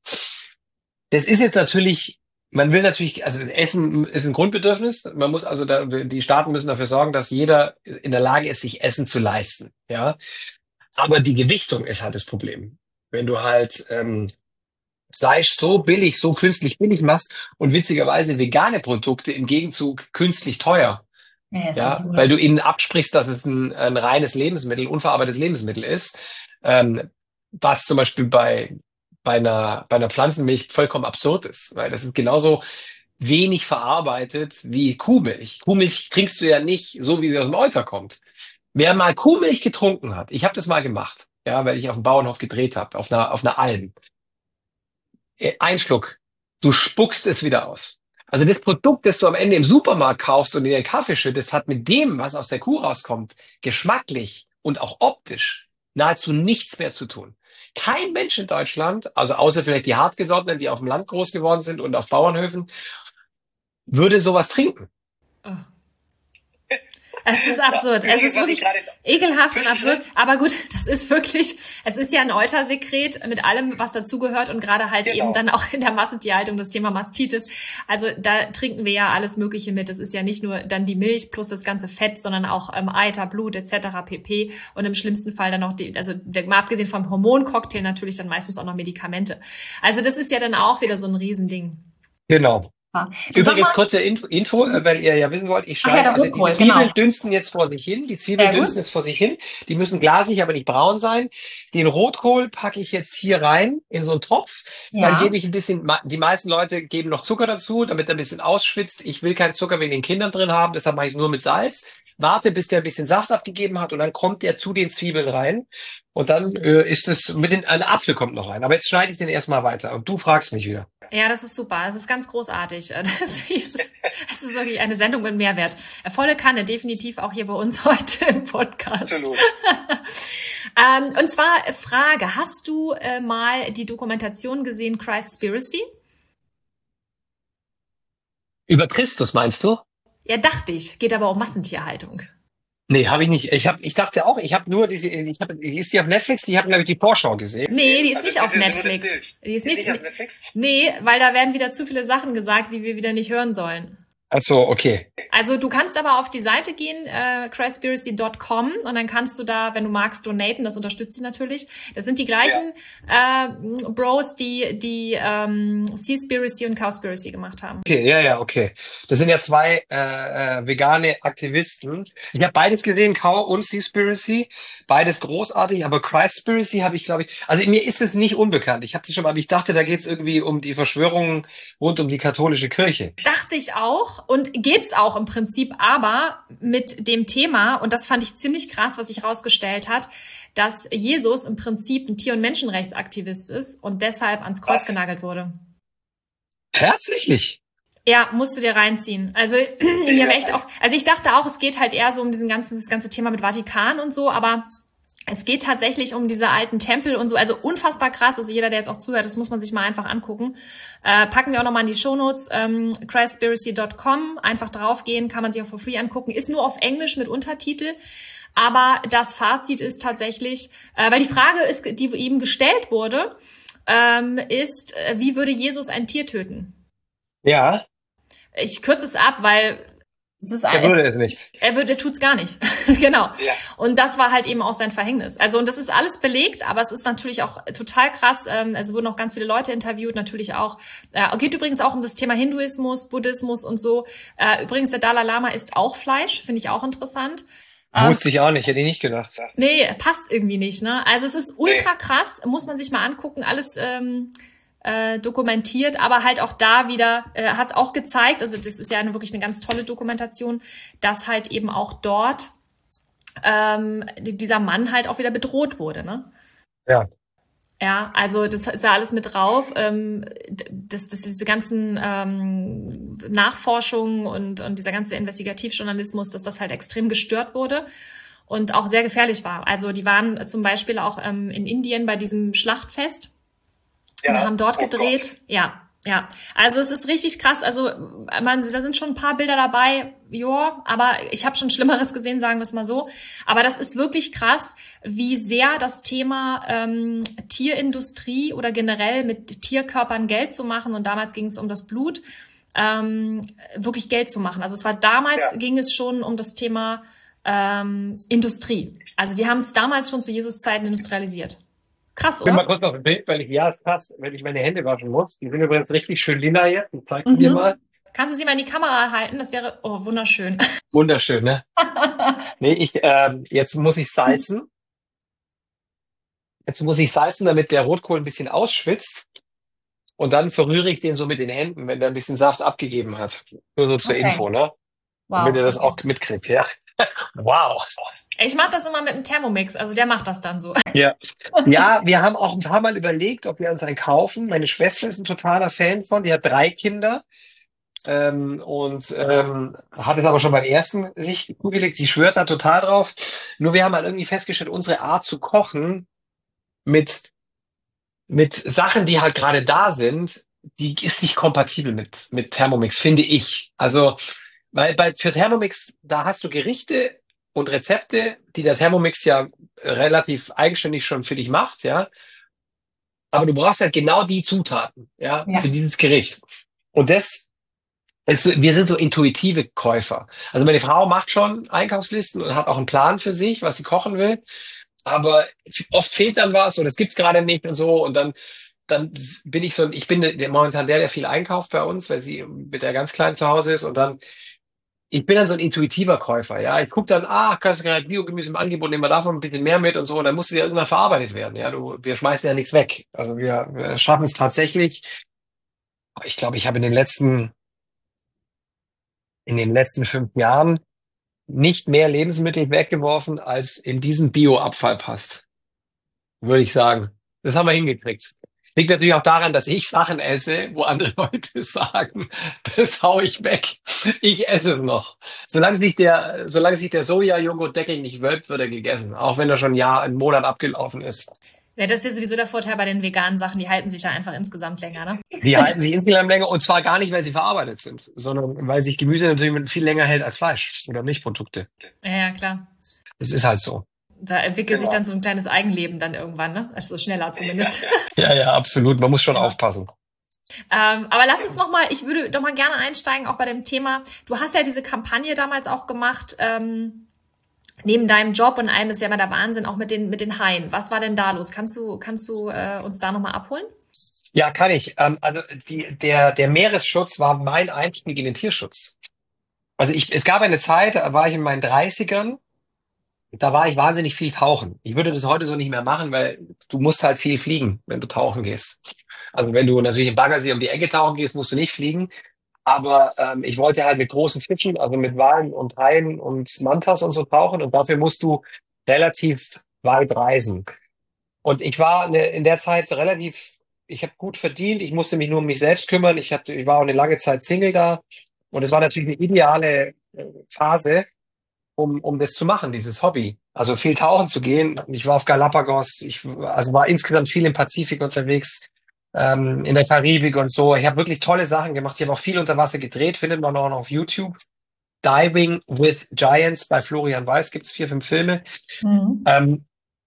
Das ist jetzt natürlich, man will natürlich, also das Essen ist ein Grundbedürfnis. Man muss also, da, die Staaten müssen dafür sorgen, dass jeder in der Lage ist, sich Essen zu leisten. Ja, aber die Gewichtung ist halt das Problem. Wenn du halt ähm, Fleisch so billig, so künstlich billig machst und witzigerweise vegane Produkte im Gegenzug künstlich teuer. Ja, weil du ihnen absprichst, dass es ein, ein reines Lebensmittel, unverarbeitetes Lebensmittel ist, ähm, was zum Beispiel bei, bei einer, bei einer Pflanzenmilch vollkommen absurd ist, weil das ist genauso wenig verarbeitet wie Kuhmilch. Kuhmilch trinkst du ja nicht so, wie sie aus dem Euter kommt. Wer mal Kuhmilch getrunken hat, ich habe das mal gemacht, ja, weil ich auf dem Bauernhof gedreht habe, auf einer, auf einer Alm. Äh, Ein Schluck, du spuckst es wieder aus. Also das Produkt, das du am Ende im Supermarkt kaufst und in den Kaffee schüttest, hat mit dem, was aus der Kuh rauskommt, geschmacklich und auch optisch nahezu nichts mehr zu tun. Kein Mensch in Deutschland, also außer vielleicht die Hartgesottenen, die auf dem Land groß geworden sind und auf Bauernhöfen, würde sowas trinken. Oh. Es ist absurd. Ja, es ist was wirklich ich gerade- ekelhaft und absurd. Aber gut, das ist wirklich, es ist ja ein Eutersekret mit allem, was dazugehört und gerade halt Genau. eben dann auch in der Massentierhaltung das Thema Mastitis. Also da trinken wir ja alles Mögliche mit. Es ist ja nicht nur dann die Milch plus das ganze Fett, sondern auch ähm, Eiter, Blut et cetera pp. Und im schlimmsten Fall dann noch die, also der, mal abgesehen vom Hormoncocktail natürlich dann meistens auch noch Medikamente. Also das ist ja dann auch wieder so ein Riesending. Genau. Ja. Übrigens Sag mal- kurze Info, Info, äh, weil ihr ja wissen wollt, ich schneide, Ach ja, der also die Rotkohl, Zwiebeln genau. dünsten jetzt vor sich hin, die Zwiebeln Sehr gut. dünsten jetzt vor sich hin, die müssen glasig, aber nicht braun sein. Den Rotkohl packe ich jetzt hier rein in so einen Topf, dann Ja. gebe ich ein bisschen, ma- die meisten Leute geben noch Zucker dazu, damit er ein bisschen ausschwitzt. Ich will keinen Zucker wegen den Kindern drin haben, deshalb mache ich es nur mit Salz. Warte, bis der ein bisschen Saft abgegeben hat und dann kommt der zu den Zwiebeln rein und dann äh, ist es, mit den, ein Apfel kommt noch rein. Aber jetzt schneide ich den erstmal weiter und du fragst mich wieder. Ja, das ist super. Das ist ganz großartig. Das ist, das ist wirklich eine Sendung mit Mehrwert. Volle Kanne, definitiv auch hier bei uns heute im Podcast. Absolut. ähm, und zwar Frage, hast du äh, mal die Dokumentation gesehen, Christspiracy? Über Christus meinst du? Ja, dachte ich. Geht aber um Massentierhaltung. Nee, habe ich nicht. Ich hab, ich dachte auch, ich habe nur diese, ich habe, ist die auf Netflix? Ich habe, glaube ich, die Vorschau gesehen. Nee, die ist Also, nicht auf das ist nur das Netflix. Bild. Die ist Ist nicht, nicht auf Netflix? nee, weil da werden wieder zu viele Sachen gesagt, die wir wieder nicht hören sollen. Ach so, okay. Also du kannst aber auf die Seite gehen, äh, Cryspiracy Punkt com, und dann kannst du da, wenn du magst, donaten, das unterstützt sie natürlich. Das sind die gleichen ja. äh, Bros, die die ähm, Seaspiracy und Cowspiracy gemacht haben. Okay, ja, ja, okay. Das sind ja zwei äh, äh, vegane Aktivisten. Ich habe beides gesehen, Cow und Seaspiracy. Beides großartig, aber Cryspiracy habe ich, glaube ich, also mir ist es nicht unbekannt. Ich habe das schon mal, aber ich dachte, da geht es irgendwie um die Verschwörungen rund um die katholische Kirche. Dachte ich auch und geht's auch im Prinzip, aber mit dem Thema, und das fand ich ziemlich krass, was sich rausgestellt hat, dass Jesus im Prinzip ein Tier- und Menschenrechtsaktivist ist und deshalb ans Kreuz was? genagelt wurde. Tatsächlich? Ja, musst du dir reinziehen. Also ich habe echt auch, also ich dachte auch, es geht halt eher so um diesen ganzen, das ganze Thema mit Vatikan und so, aber es geht tatsächlich um diese alten Tempel und so, also unfassbar krass. Also jeder, der jetzt auch zuhört, das muss man sich mal einfach angucken. Äh, packen wir auch nochmal in die Shownotes, ähm, Cryspiracy Punkt com, einfach draufgehen, kann man sich auch for free angucken. Ist nur auf Englisch mit Untertitel, aber das Fazit ist tatsächlich, äh, weil die Frage ist, die eben gestellt wurde, ähm, ist, äh, wie würde Jesus ein Tier töten? Ja. Ich kürze es ab, weil es ist er würde es nicht. Er würde, er tut's gar nicht. Genau. Ja. Und das war halt eben auch sein Verhängnis. Also, und das ist alles belegt, aber es ist natürlich auch total krass. Ähm, also wurden auch ganz viele Leute interviewt, natürlich auch. Äh, geht übrigens auch um das Thema Hinduismus, Buddhismus und so. Äh, übrigens, der Dalai Lama isst auch Fleisch, finde ich auch interessant. Wusste ich auch nicht, hätte ich nicht gedacht. Nee, passt irgendwie nicht, ne? Also es ist ultra krass, muss man sich mal angucken, alles ähm, äh, dokumentiert, aber halt auch da wieder, äh, hat auch gezeigt, also das ist ja eine, wirklich eine ganz tolle Dokumentation, dass halt eben auch dort ähm, dieser Mann halt auch wieder bedroht wurde, ne? Ja. Ja, also das ist ja alles mit drauf, ähm, dass, dass diese ganzen ähm, Nachforschungen und, und dieser ganze Investigativjournalismus, dass das halt extrem gestört wurde und auch sehr gefährlich war. Also die waren zum Beispiel auch ähm, in Indien bei diesem Schlachtfest ja. und haben dort oh gedreht. Gott. Ja, ja. Also es ist richtig krass. Also man, da sind schon ein paar Bilder dabei, ja, aber ich habe schon Schlimmeres gesehen, sagen wir es mal so. Aber das ist wirklich krass, wie sehr das Thema ähm, Tierindustrie oder generell mit Tierkörpern Geld zu machen, und damals ging es um das Blut, ähm, wirklich Geld zu machen. Also es war damals, ja. ging es schon um das Thema ähm, Industrie. Also die haben es damals schon zu Jesus Zeiten industrialisiert. Krass, oder? Ich bin mal kurz auf dem Bild, weil ich, ja, es passt, wenn ich meine Hände waschen muss. Die sind übrigens richtig schön lila jetzt. Ich zeige mhm. dir mal. Kannst du sie mal in die Kamera halten? Das wäre, oh, wunderschön. Wunderschön, ne? Nee, ich, ähm, jetzt muss ich salzen. Jetzt muss ich salzen, damit der Rotkohl ein bisschen ausschwitzt. Und dann verrühre ich den so mit den Händen, wenn der ein bisschen Saft abgegeben hat. Nur so zur okay. Info, ne? Wow. Damit ihr das auch mitkriegt, ja. Wow. Ich mache das immer mit einem Thermomix, also der macht das dann so. Ja. Ja, wir haben auch ein paar Mal überlegt, ob wir uns einen kaufen. Meine Schwester ist ein totaler Fan von, die hat drei Kinder ähm, und ähm, hat es aber schon beim ersten sich zugelegt. Sie schwört da total drauf. Nur wir haben halt irgendwie festgestellt, unsere Art zu kochen mit mit Sachen, die halt gerade da sind, die ist nicht kompatibel mit mit Thermomix, finde ich. Also Weil bei für Thermomix, da hast du Gerichte und Rezepte, die der Thermomix ja relativ eigenständig schon für dich macht, ja. Aber du brauchst halt genau die Zutaten, ja, ja. für dieses Gericht. Und das ist so, wir sind so intuitive Käufer. Also meine Frau macht schon Einkaufslisten und hat auch einen Plan für sich, was sie kochen will. Aber oft fehlt dann was oder es gibt's gerade nicht und so. Und dann dann bin ich so, ich bin momentan der, der viel einkauft bei uns, weil sie mit der ganz Kleinen zu Hause ist, und dann ich bin dann so ein intuitiver Käufer, ja. Ich gucke dann, ah, kannst du gerade Biogemüse im Angebot, nehmen wir davon ein bisschen mehr mit und so, und dann muss es ja irgendwann verarbeitet werden, ja. Du, wir schmeißen ja nichts weg. Also wir, wir schaffen es tatsächlich. Ich glaube, ich habe in den letzten, in den letzten fünf Jahren nicht mehr Lebensmittel weggeworfen, als in diesen Bio-Abfall passt. Würde ich sagen. Das haben wir hingekriegt. Liegt natürlich auch daran, dass ich Sachen esse, wo andere Leute sagen, das hau ich weg. Ich esse es noch. Solange sich der, solange sich der Soja-Joghurt-Deckel nicht wölbt, wird er gegessen. Auch wenn er schon ein Jahr, einen Monat abgelaufen ist. Ja, das ist ja sowieso der Vorteil bei den veganen Sachen. Die halten sich ja einfach insgesamt länger, ne? Die halten sich insgesamt länger, und zwar gar nicht, weil sie verarbeitet sind, sondern weil sich Gemüse natürlich viel länger hält als Fleisch oder Milchprodukte. Ja, ja, klar. Das ist halt so. Da entwickelt genau. sich dann so ein kleines Eigenleben dann irgendwann, ne? Also schneller zumindest. Ja, ja, absolut. Man muss schon ja. aufpassen. Ähm, aber lass uns noch mal, ich würde doch mal gerne einsteigen, auch bei dem Thema. Du hast ja diese Kampagne damals auch gemacht, ähm, neben deinem Job und allem ist ja immer der Wahnsinn, auch mit den mit den Haien. Was war denn da los? Kannst du kannst du äh, uns da noch mal abholen? Ja, kann ich. Ähm, also die, der, der Meeresschutz war mein Einstieg in den Tierschutz. Also ich, es gab eine Zeit, da war ich in meinen Dreißigern, da war ich wahnsinnig viel tauchen. Ich würde das heute so nicht mehr machen, weil du musst halt viel fliegen, wenn du tauchen gehst. Also wenn du natürlich im Baggersee um die Ecke tauchen gehst, musst du nicht fliegen. Aber ähm, ich wollte halt mit großen Fischen, also mit Walen und Haien und Mantas und so tauchen. Und dafür musst du relativ weit reisen. Und ich war ne, in der Zeit relativ, ich habe gut verdient. Ich musste mich nur um mich selbst kümmern. Ich hatte, ich war auch eine lange Zeit Single da. Und es war natürlich eine ideale äh, Phase, um, um das zu machen, dieses Hobby. Also viel tauchen zu gehen. Ich war auf Galapagos. Ich also war insgesamt viel im Pazifik unterwegs, ähm, in der Karibik und so. Ich habe wirklich tolle Sachen gemacht. Ich habe auch viel unter Wasser gedreht, findet man auch noch auf YouTube. Diving with Giants bei Florian Weiß gibt's vier, fünf Filme. Mhm. Ähm,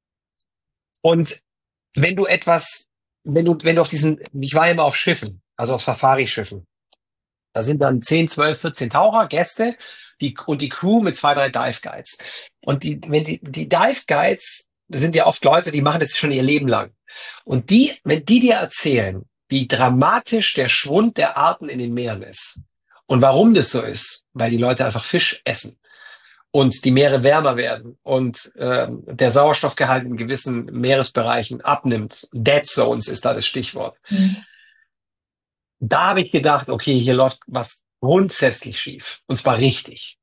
und wenn du etwas, wenn du, wenn du auf diesen, ich war immer auf Schiffen, also auf Safari-Schiffen. Da sind dann zehn, zwölf, vierzehn Taucher, Gäste, die, und die Crew mit zwei, drei Dive Guides. Und die, wenn die, die Dive Guides, das sind ja oft Leute, die machen das schon ihr Leben lang. Und die, wenn die dir erzählen, wie dramatisch der Schwund der Arten in den Meeren ist und warum das so ist, weil die Leute einfach Fisch essen und die Meere wärmer werden und ähm, der Sauerstoffgehalt in gewissen Meeresbereichen abnimmt. Dead Zones ist da das Stichwort. Mhm. Da habe ich gedacht, okay, hier läuft was grundsätzlich schief. Und zwar richtig.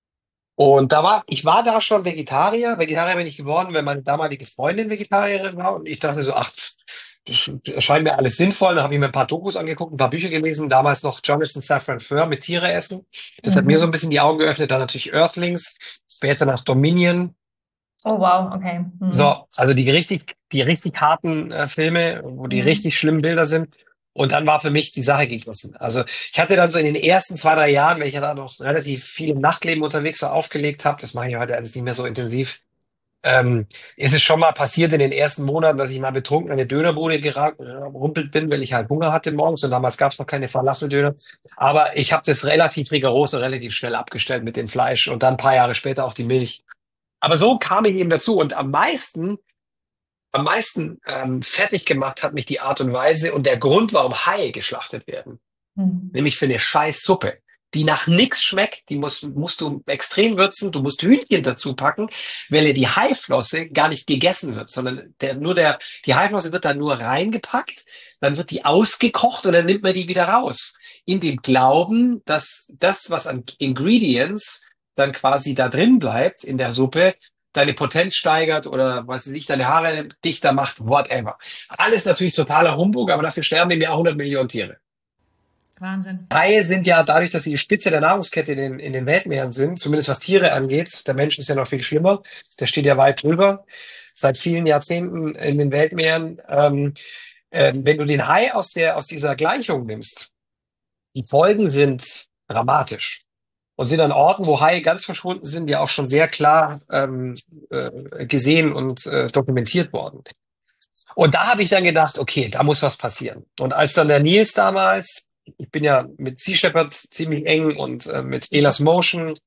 Und da war, ich war da schon Vegetarier. Vegetarier bin ich geworden, wenn meine damalige Freundin Vegetarierin war. Und ich dachte so, ach, das erscheint mir alles sinnvoll. Dann habe ich mir ein paar Dokus angeguckt, ein paar Bücher gelesen. Damals noch Jonathan Safran Foer mit Tiere essen. Das hat mir so ein bisschen die Augen geöffnet. Dann natürlich Earthlings, später nach Dominion. Oh wow, okay. Mhm. So, also die richtig, die richtig harten äh, Filme, wo die Mhm. richtig schlimmen Bilder sind. Und dann war für mich die Sache gegessen. Also ich hatte dann so in den ersten zwei, drei Jahren, wenn ich ja da noch relativ viel im Nachtleben unterwegs war, aufgelegt habe, das mache ich heute alles nicht mehr so intensiv, ähm, ist es schon mal passiert in den ersten Monaten, dass ich mal betrunken an eine Dönerbude gerumpelt bin, weil ich halt Hunger hatte morgens und damals gab es noch keine Falafeldöner. Aber ich habe das relativ rigoros und relativ schnell abgestellt mit dem Fleisch und dann ein paar Jahre später auch die Milch. Aber so kam ich eben dazu und am meisten Am meisten ähm, fertig gemacht hat mich die Art und Weise und der Grund, warum Haie geschlachtet werden. Mhm. Nämlich für eine scheiß Suppe, die nach nichts schmeckt. Die musst, musst du extrem würzen. Du musst Hühnchen dazu packen, weil die Haiflosse gar nicht gegessen wird, sondern der, nur der, die Haiflosse wird dann nur reingepackt, dann wird die ausgekocht und dann nimmt man die wieder raus. In dem Glauben, dass das, was an Ingredients dann quasi da drin bleibt in der Suppe, deine Potenz steigert oder was weiß ich, deine Haare dichter macht, whatever. Alles natürlich totaler Humbug, aber dafür sterben im Jahr hundert Millionen Tiere. Wahnsinn. Haie sind ja dadurch, dass sie die Spitze der Nahrungskette in den, in den Weltmeeren sind, zumindest was Tiere angeht, der Mensch ist ja noch viel schlimmer, der steht ja weit drüber, seit vielen Jahrzehnten in den Weltmeeren. Ähm, äh, wenn du den Hai aus der, aus dieser Gleichung nimmst, die Folgen sind dramatisch. Und sind an Orten, wo Haie ganz verschwunden sind, ja auch schon sehr klar ähm, äh, gesehen und äh, dokumentiert worden. Und da habe ich dann gedacht, okay, da muss was passieren. Und als dann der Nils damals, ich bin ja mit Sea Shepherd ziemlich eng und äh, mit Elas Motion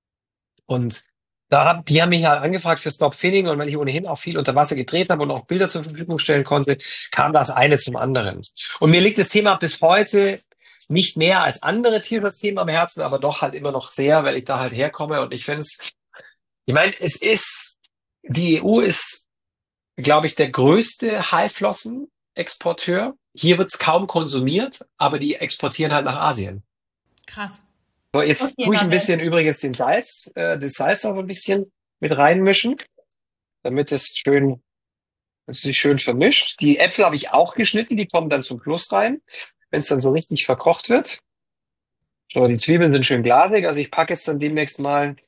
und da hab, die haben mich halt angefragt für Stop Finning und wenn ich ohnehin auch viel unter Wasser gedreht habe und auch Bilder zur Verfügung stellen konnte, kam das eine zum anderen. Und mir liegt das Thema bis heute nicht mehr als andere Tierschutzthemen am Herzen, aber doch halt immer noch sehr, weil ich da halt herkomme. Und ich finde es, ich meine, es ist, die E U ist, glaube ich, der größte Haiflossen-Exporteur. Hier wird es kaum konsumiert, aber die exportieren halt nach Asien. Krass. So, jetzt Okay, tue ich ein danke. bisschen übrigens den Salz, äh, das Salz auch ein bisschen mit reinmischen, damit es schön, es sich schön vermischt. Die Äpfel habe ich auch geschnitten, die kommen dann zum Schluss rein, wenn es dann so richtig verkocht wird. So, die Zwiebeln sind schön glasig, also ich packe jetzt dann demnächst mal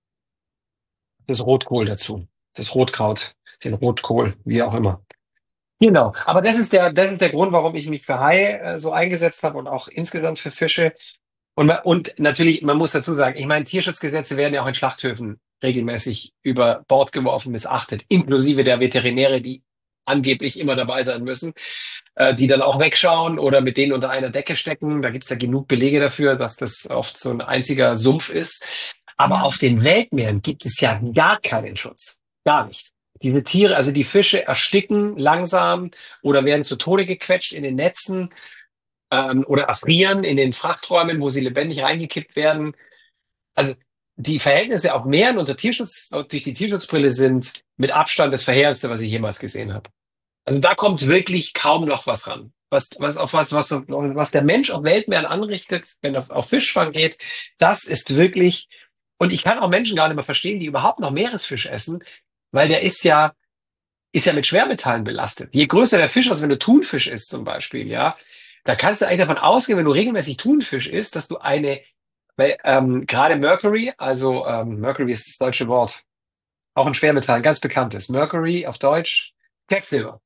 das Rotkohl dazu, das Rotkraut, den Rotkohl, wie auch immer. Genau, aber das ist der, das ist der Grund, warum ich mich für Haie äh, so eingesetzt habe und auch insgesamt für Fische. Und, ma- und natürlich, man muss dazu sagen, ich meine, Tierschutzgesetze werden ja auch in Schlachthöfen regelmäßig über Bord geworfen, missachtet, inklusive der Veterinäre, die angeblich immer dabei sein müssen, äh, die dann auch wegschauen oder mit denen unter einer Decke stecken. Da gibt's ja genug Belege dafür, dass das oft so ein einziger Sumpf ist. Aber Ja. auf den Weltmeeren gibt es ja gar keinen Schutz. Gar nicht. Diese Tiere, also die Fische ersticken langsam oder werden zu Tode gequetscht in den Netzen ähm, oder erfrieren in den Frachträumen, wo sie lebendig reingekippt werden. Also die Verhältnisse auf Meeren unter Tierschutz, durch die Tierschutzbrille sind mit Abstand das Verheerendste, was ich jemals gesehen habe. Also da kommt wirklich kaum noch was ran. Was, was, auf was, was, was der Mensch auf Weltmeeren anrichtet, wenn er auf Fischfang geht, das ist wirklich, und ich kann auch Menschen gar nicht mehr verstehen, die überhaupt noch Meeresfisch essen, weil der ist ja, ist ja mit Schwermetallen belastet. Je größer der Fisch ist, wenn du Thunfisch isst zum Beispiel, ja, da kannst du eigentlich davon ausgehen, wenn du regelmäßig Thunfisch isst, dass du eine, weil ähm, gerade Mercury, also ähm, Mercury ist das deutsche Wort, auch ein Schwermetall, ein ganz bekanntes. Mercury auf Deutsch, Quecksilber.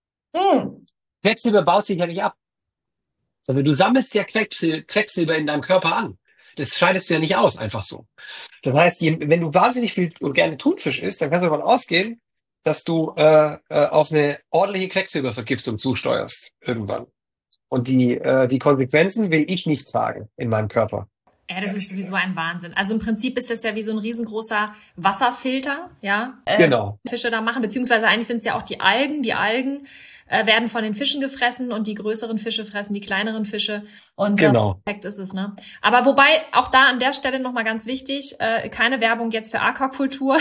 Hm. Quecksilber baut sich ja nicht ab. Also du sammelst ja Quecksil Quecksilber in deinem Körper an. Das scheidest du ja nicht aus, einfach so. Das heißt, je, wenn du wahnsinnig viel und gerne Thunfisch isst, dann kannst du davon ausgehen, dass du äh, äh, auf eine ordentliche Quecksilbervergiftung zusteuerst irgendwann. Und die, äh, die Konsequenzen will ich nicht tragen in meinem Körper. Ja, das ist sowieso ein Wahnsinn. Also im Prinzip ist das ja wie so ein riesengroßer Wasserfilter, ja, äh, Genau. Fische da machen, beziehungsweise eigentlich sind es ja auch die Algen. Die Algen äh, werden von den Fischen gefressen und die größeren Fische fressen die kleineren Fische. Und Genau. äh, perfekt ist es, ne? Aber wobei, auch da an der Stelle nochmal ganz wichtig, äh, keine Werbung jetzt für Aquakultur.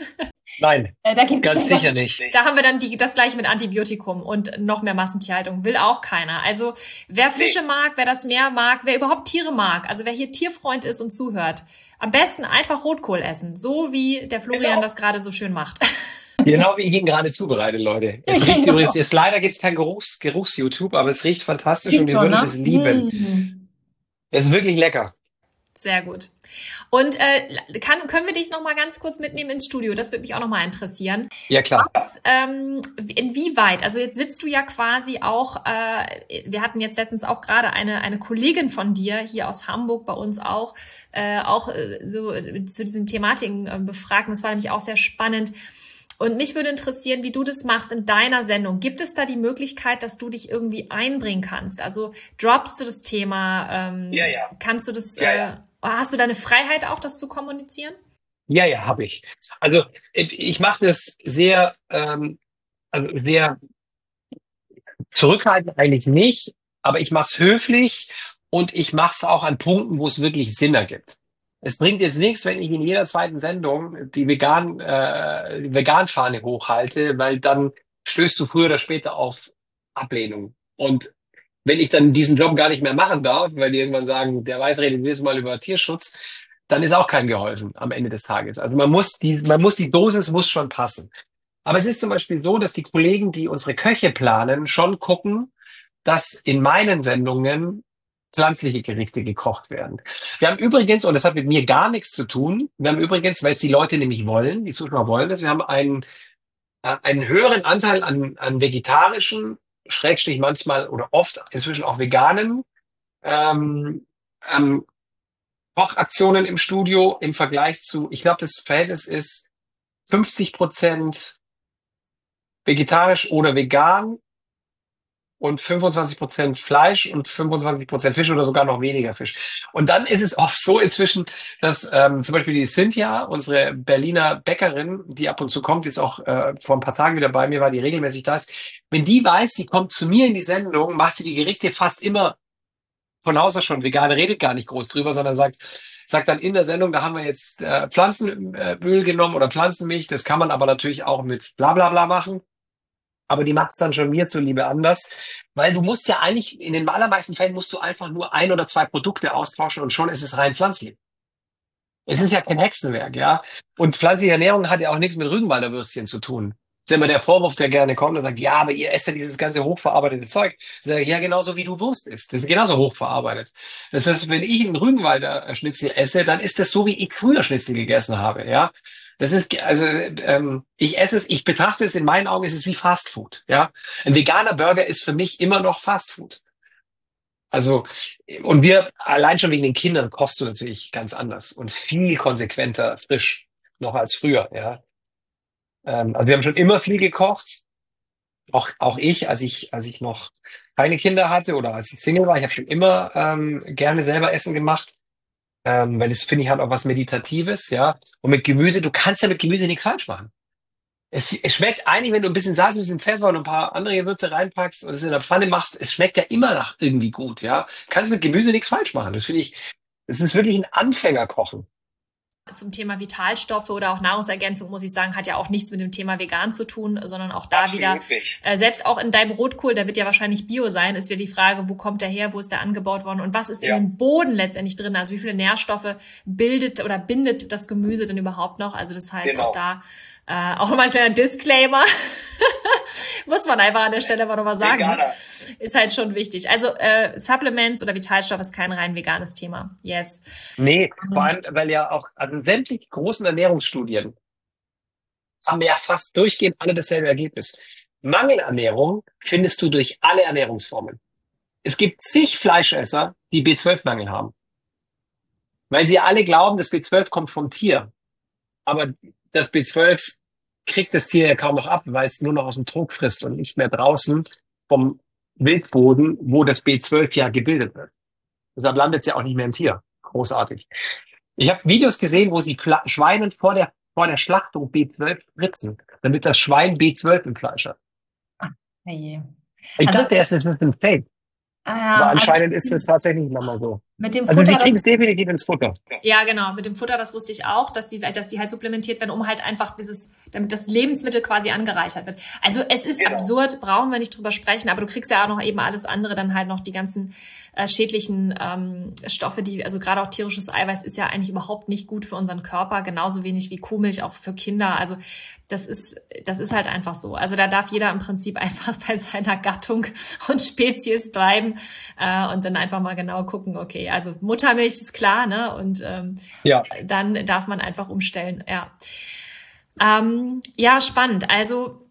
Nein, Äh, da gibt's ganz dann, sicher nicht. Da haben wir dann die, das gleiche mit Antibiotikum und noch mehr Massentierhaltung. Will auch keiner. Also wer Fische Nee. mag, wer das Meer mag, wer überhaupt Tiere mag, also wer hier Tierfreund ist und zuhört, am besten einfach Rotkohl essen. So wie der Florian Genau. das gerade so schön macht. Genau wie ich ihn gerade zubereite, Leute. Es riecht Genau. übrigens, jetzt leider gibt es kein Geruchs, Geruchs-YouTube, aber es riecht fantastisch und Gibt ihr schon, würdet ne? es lieben. Mm. Es ist wirklich lecker. Sehr gut. Und äh, kann, können wir dich noch mal ganz kurz mitnehmen ins Studio? Das würde mich auch noch mal interessieren. Ja, klar. Was, ähm, inwieweit, also jetzt sitzt du ja quasi auch, äh, wir hatten jetzt letztens auch gerade eine eine Kollegin von dir hier aus Hamburg bei uns auch, äh, auch äh, so äh, zu diesen Thematiken äh, befragt. Das war nämlich auch sehr spannend. Und mich würde interessieren, wie du das machst in deiner Sendung. Gibt es da die Möglichkeit, dass du dich irgendwie einbringen kannst? Also droppst du das Thema? Ähm, Ja, ja. Kannst du das? Ja, äh, ja. Hast du deine Freiheit auch, das zu kommunizieren? Ja, ja, habe ich. Also ich, ich mache das sehr, ähm, also sehr zurückhaltend eigentlich nicht, aber ich mache es höflich und ich mache es auch an Punkten, wo es wirklich Sinn ergibt. Es bringt jetzt nichts, wenn ich in jeder zweiten Sendung die vegan, äh, die Vegan-Fahne hochhalte, weil dann stößt du früher oder später auf Ablehnung. Und wenn ich dann diesen Job gar nicht mehr machen darf, weil die irgendwann sagen, der Weiß redet jedes Mal über Tierschutz, dann ist auch keinem geholfen am Ende des Tages. Also man muss die, man muss die Dosis muss schon passen. Aber es ist zum Beispiel so, dass die Kollegen, die unsere Köche planen, schon gucken, dass in meinen Sendungen pflanzliche Gerichte gekocht werden. Wir haben übrigens, und das hat mit mir gar nichts zu tun, wir haben übrigens, weil es die Leute nämlich wollen, die Zuschauer wollen das, wir haben einen, äh, einen höheren Anteil an, an vegetarischen, Schrägstrich manchmal oder oft inzwischen auch veganen ähm, ähm, Kochaktionen im Studio im Vergleich zu, ich glaube, das Verhältnis ist fünfzig Prozent vegetarisch oder vegan und fünfundzwanzig Prozent Fleisch und fünfundzwanzig Prozent Fisch oder sogar noch weniger Fisch. Und dann ist es oft so inzwischen, dass ähm, zum Beispiel die Cynthia, unsere Berliner Bäckerin, die ab und zu kommt, jetzt auch äh, vor ein paar Tagen wieder bei mir war, die regelmäßig da ist, wenn die weiß, sie kommt zu mir in die Sendung, macht sie die Gerichte fast immer von Haus aus schon vegan, redet gar nicht groß drüber, sondern sagt, sagt dann in der Sendung, da haben wir jetzt äh, Pflanzenöl genommen oder Pflanzenmilch, das kann man aber natürlich auch mit bla bla bla machen. Aber die macht's dann schon mir zuliebe anders, weil du musst ja eigentlich, in den allermeisten Fällen musst du einfach nur ein oder zwei Produkte austauschen und schon ist es rein pflanzlich. Es ist ja kein Hexenwerk, ja. Und pflanzliche Ernährung hat ja auch nichts mit Rügenwalder Würstchen zu tun. Das ist immer der Vorwurf, der gerne kommt und sagt, ja, aber ihr esst ja dieses ganze hochverarbeitete Zeug. Ich sage, ja, genauso wie du Wurst isst. Das ist genauso hochverarbeitet. Das heißt, wenn ich einen Rügenwalder Schnitzel esse, dann ist das so, wie ich früher Schnitzel gegessen habe, ja. Das ist, also, ähm, ich esse es, ich betrachte es, in meinen Augen ist es wie Fast Food, ja. Ein veganer Burger ist für mich immer noch Fast Food. Also, und wir, allein schon wegen den Kindern, kochst du natürlich ganz anders und viel konsequenter frisch, noch als früher, ja. Ähm, also wir haben schon immer viel gekocht. auch, auch ich, als ich, als ich noch keine Kinder hatte oder als ich Single war, ich habe schon immer ähm, gerne selber Essen gemacht, ähm, weil das finde ich hat auch was Meditatives, ja. Und mit Gemüse, du kannst ja mit Gemüse nichts falsch machen. Es, es schmeckt eigentlich, wenn du ein bisschen Salz, ein bisschen Pfeffer und ein paar andere Gewürze reinpackst und es in der Pfanne machst, es schmeckt ja immer nach irgendwie gut, ja. Kannst mit Gemüse nichts falsch machen. Das finde ich, das ist wirklich ein Anfängerkochen. Zum Thema Vitalstoffe oder auch Nahrungsergänzung, muss ich sagen, hat ja auch nichts mit dem Thema vegan zu tun, sondern auch da wieder, äh, selbst auch in deinem Rotkohl, der wird ja wahrscheinlich Bio sein, ist wieder die Frage, wo kommt der her, wo ist der angebaut worden und was ist ja. in dem Boden letztendlich drin, also wie viele Nährstoffe bildet oder bindet das Gemüse denn überhaupt noch, also das heißt genau. auch da, äh, auch mal ein kleiner Disclaimer, muss man einfach an der Stelle mal nochmal sagen, Veganer. Ist halt schon wichtig. Also äh, Supplements oder Vitalstoff ist kein rein veganes Thema. Yes. Nee, vor allem, weil ja auch, also sämtliche großen Ernährungsstudien haben ja fast durchgehend alle dasselbe Ergebnis. Mangelernährung findest du durch alle Ernährungsformen. Es gibt zig Fleischesser, die B zwölf Mangel haben. Weil sie alle glauben, das B zwölf kommt vom Tier. Aber das B zwölf kriegt das Tier ja kaum noch ab, weil es nur noch aus dem Trog frisst und nicht mehr draußen vom Wildboden, wo das B zwölf ja gebildet wird. Deshalb landet es ja auch nicht mehr im Tier. Großartig. Ich habe Videos gesehen, wo sie Fla- Schweinen vor der, vor der Schlachtung B zwölf spritzen, damit das Schwein B zwölf im Fleisch hat. Hey. Ich also, dachte erst, es ist ein Fake. Ah, Aber anscheinend ist es tatsächlich nochmal so. Mit dem also Futter, sie kriegen es definitiv ins Futter. Ja, genau. Mit dem Futter, das wusste ich auch, dass die, dass die halt supplementiert werden, um halt einfach dieses, damit das Lebensmittel quasi angereichert wird. Also es ist genau. absurd, brauchen wir nicht drüber sprechen, aber du kriegst ja auch noch eben alles andere, dann halt noch die ganzen äh, schädlichen ähm, Stoffe, die, also gerade auch tierisches Eiweiß ist ja eigentlich überhaupt nicht gut für unseren Körper, genauso wenig wie Kuhmilch, auch für Kinder. Also das ist, das ist halt einfach so. Also da darf jeder im Prinzip einfach bei seiner Gattung und Spezies bleiben äh, und dann einfach mal genau gucken, okay, also Muttermilch ist klar, ne? Und ähm, ja. dann darf man einfach umstellen, ja. Ähm, ja, spannend. Also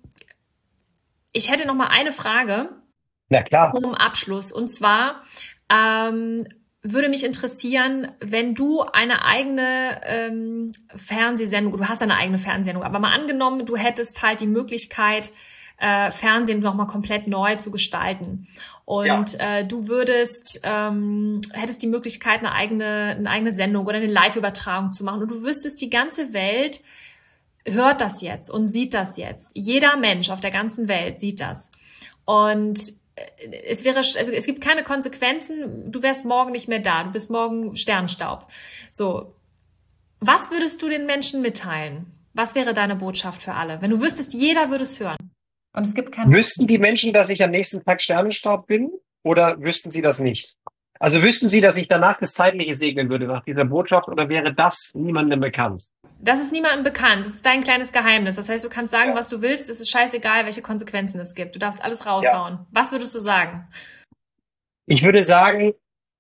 ich hätte noch mal eine Frage. Na klar. Zum Abschluss. Und zwar ähm, würde mich interessieren, wenn du eine eigene ähm, Fernsehsendung, du hast eine eigene Fernsehsendung, aber mal angenommen, du hättest halt die Möglichkeit, äh, Fernsehen nochmal komplett neu zu gestalten. Und ja. äh, du würdest, ähm, hättest die Möglichkeit, eine eigene, eine eigene Sendung oder eine Live-Übertragung zu machen. Und du wüsstest, die ganze Welt hört das jetzt und sieht das jetzt. Jeder Mensch auf der ganzen Welt sieht das. Und es wäre, also es gibt keine Konsequenzen. Du wärst morgen nicht mehr da. Du bist morgen Sternstaub. So. Was würdest du den Menschen mitteilen? Was wäre deine Botschaft für alle? Wenn du wüsstest, jeder würde es hören. Und es gibt keine. Wüssten die Menschen, dass ich am nächsten Tag Sternenstaub bin? Oder wüssten sie das nicht? Also wüssten sie, dass ich danach das Zeitliche segnen würde nach dieser Botschaft? Oder wäre das niemandem bekannt? Das ist niemandem bekannt. Das ist dein kleines Geheimnis. Das heißt, du kannst sagen, ja. was du willst. Es ist scheißegal, welche Konsequenzen es gibt. Du darfst alles raushauen. Ja. Was würdest du sagen? Ich würde sagen,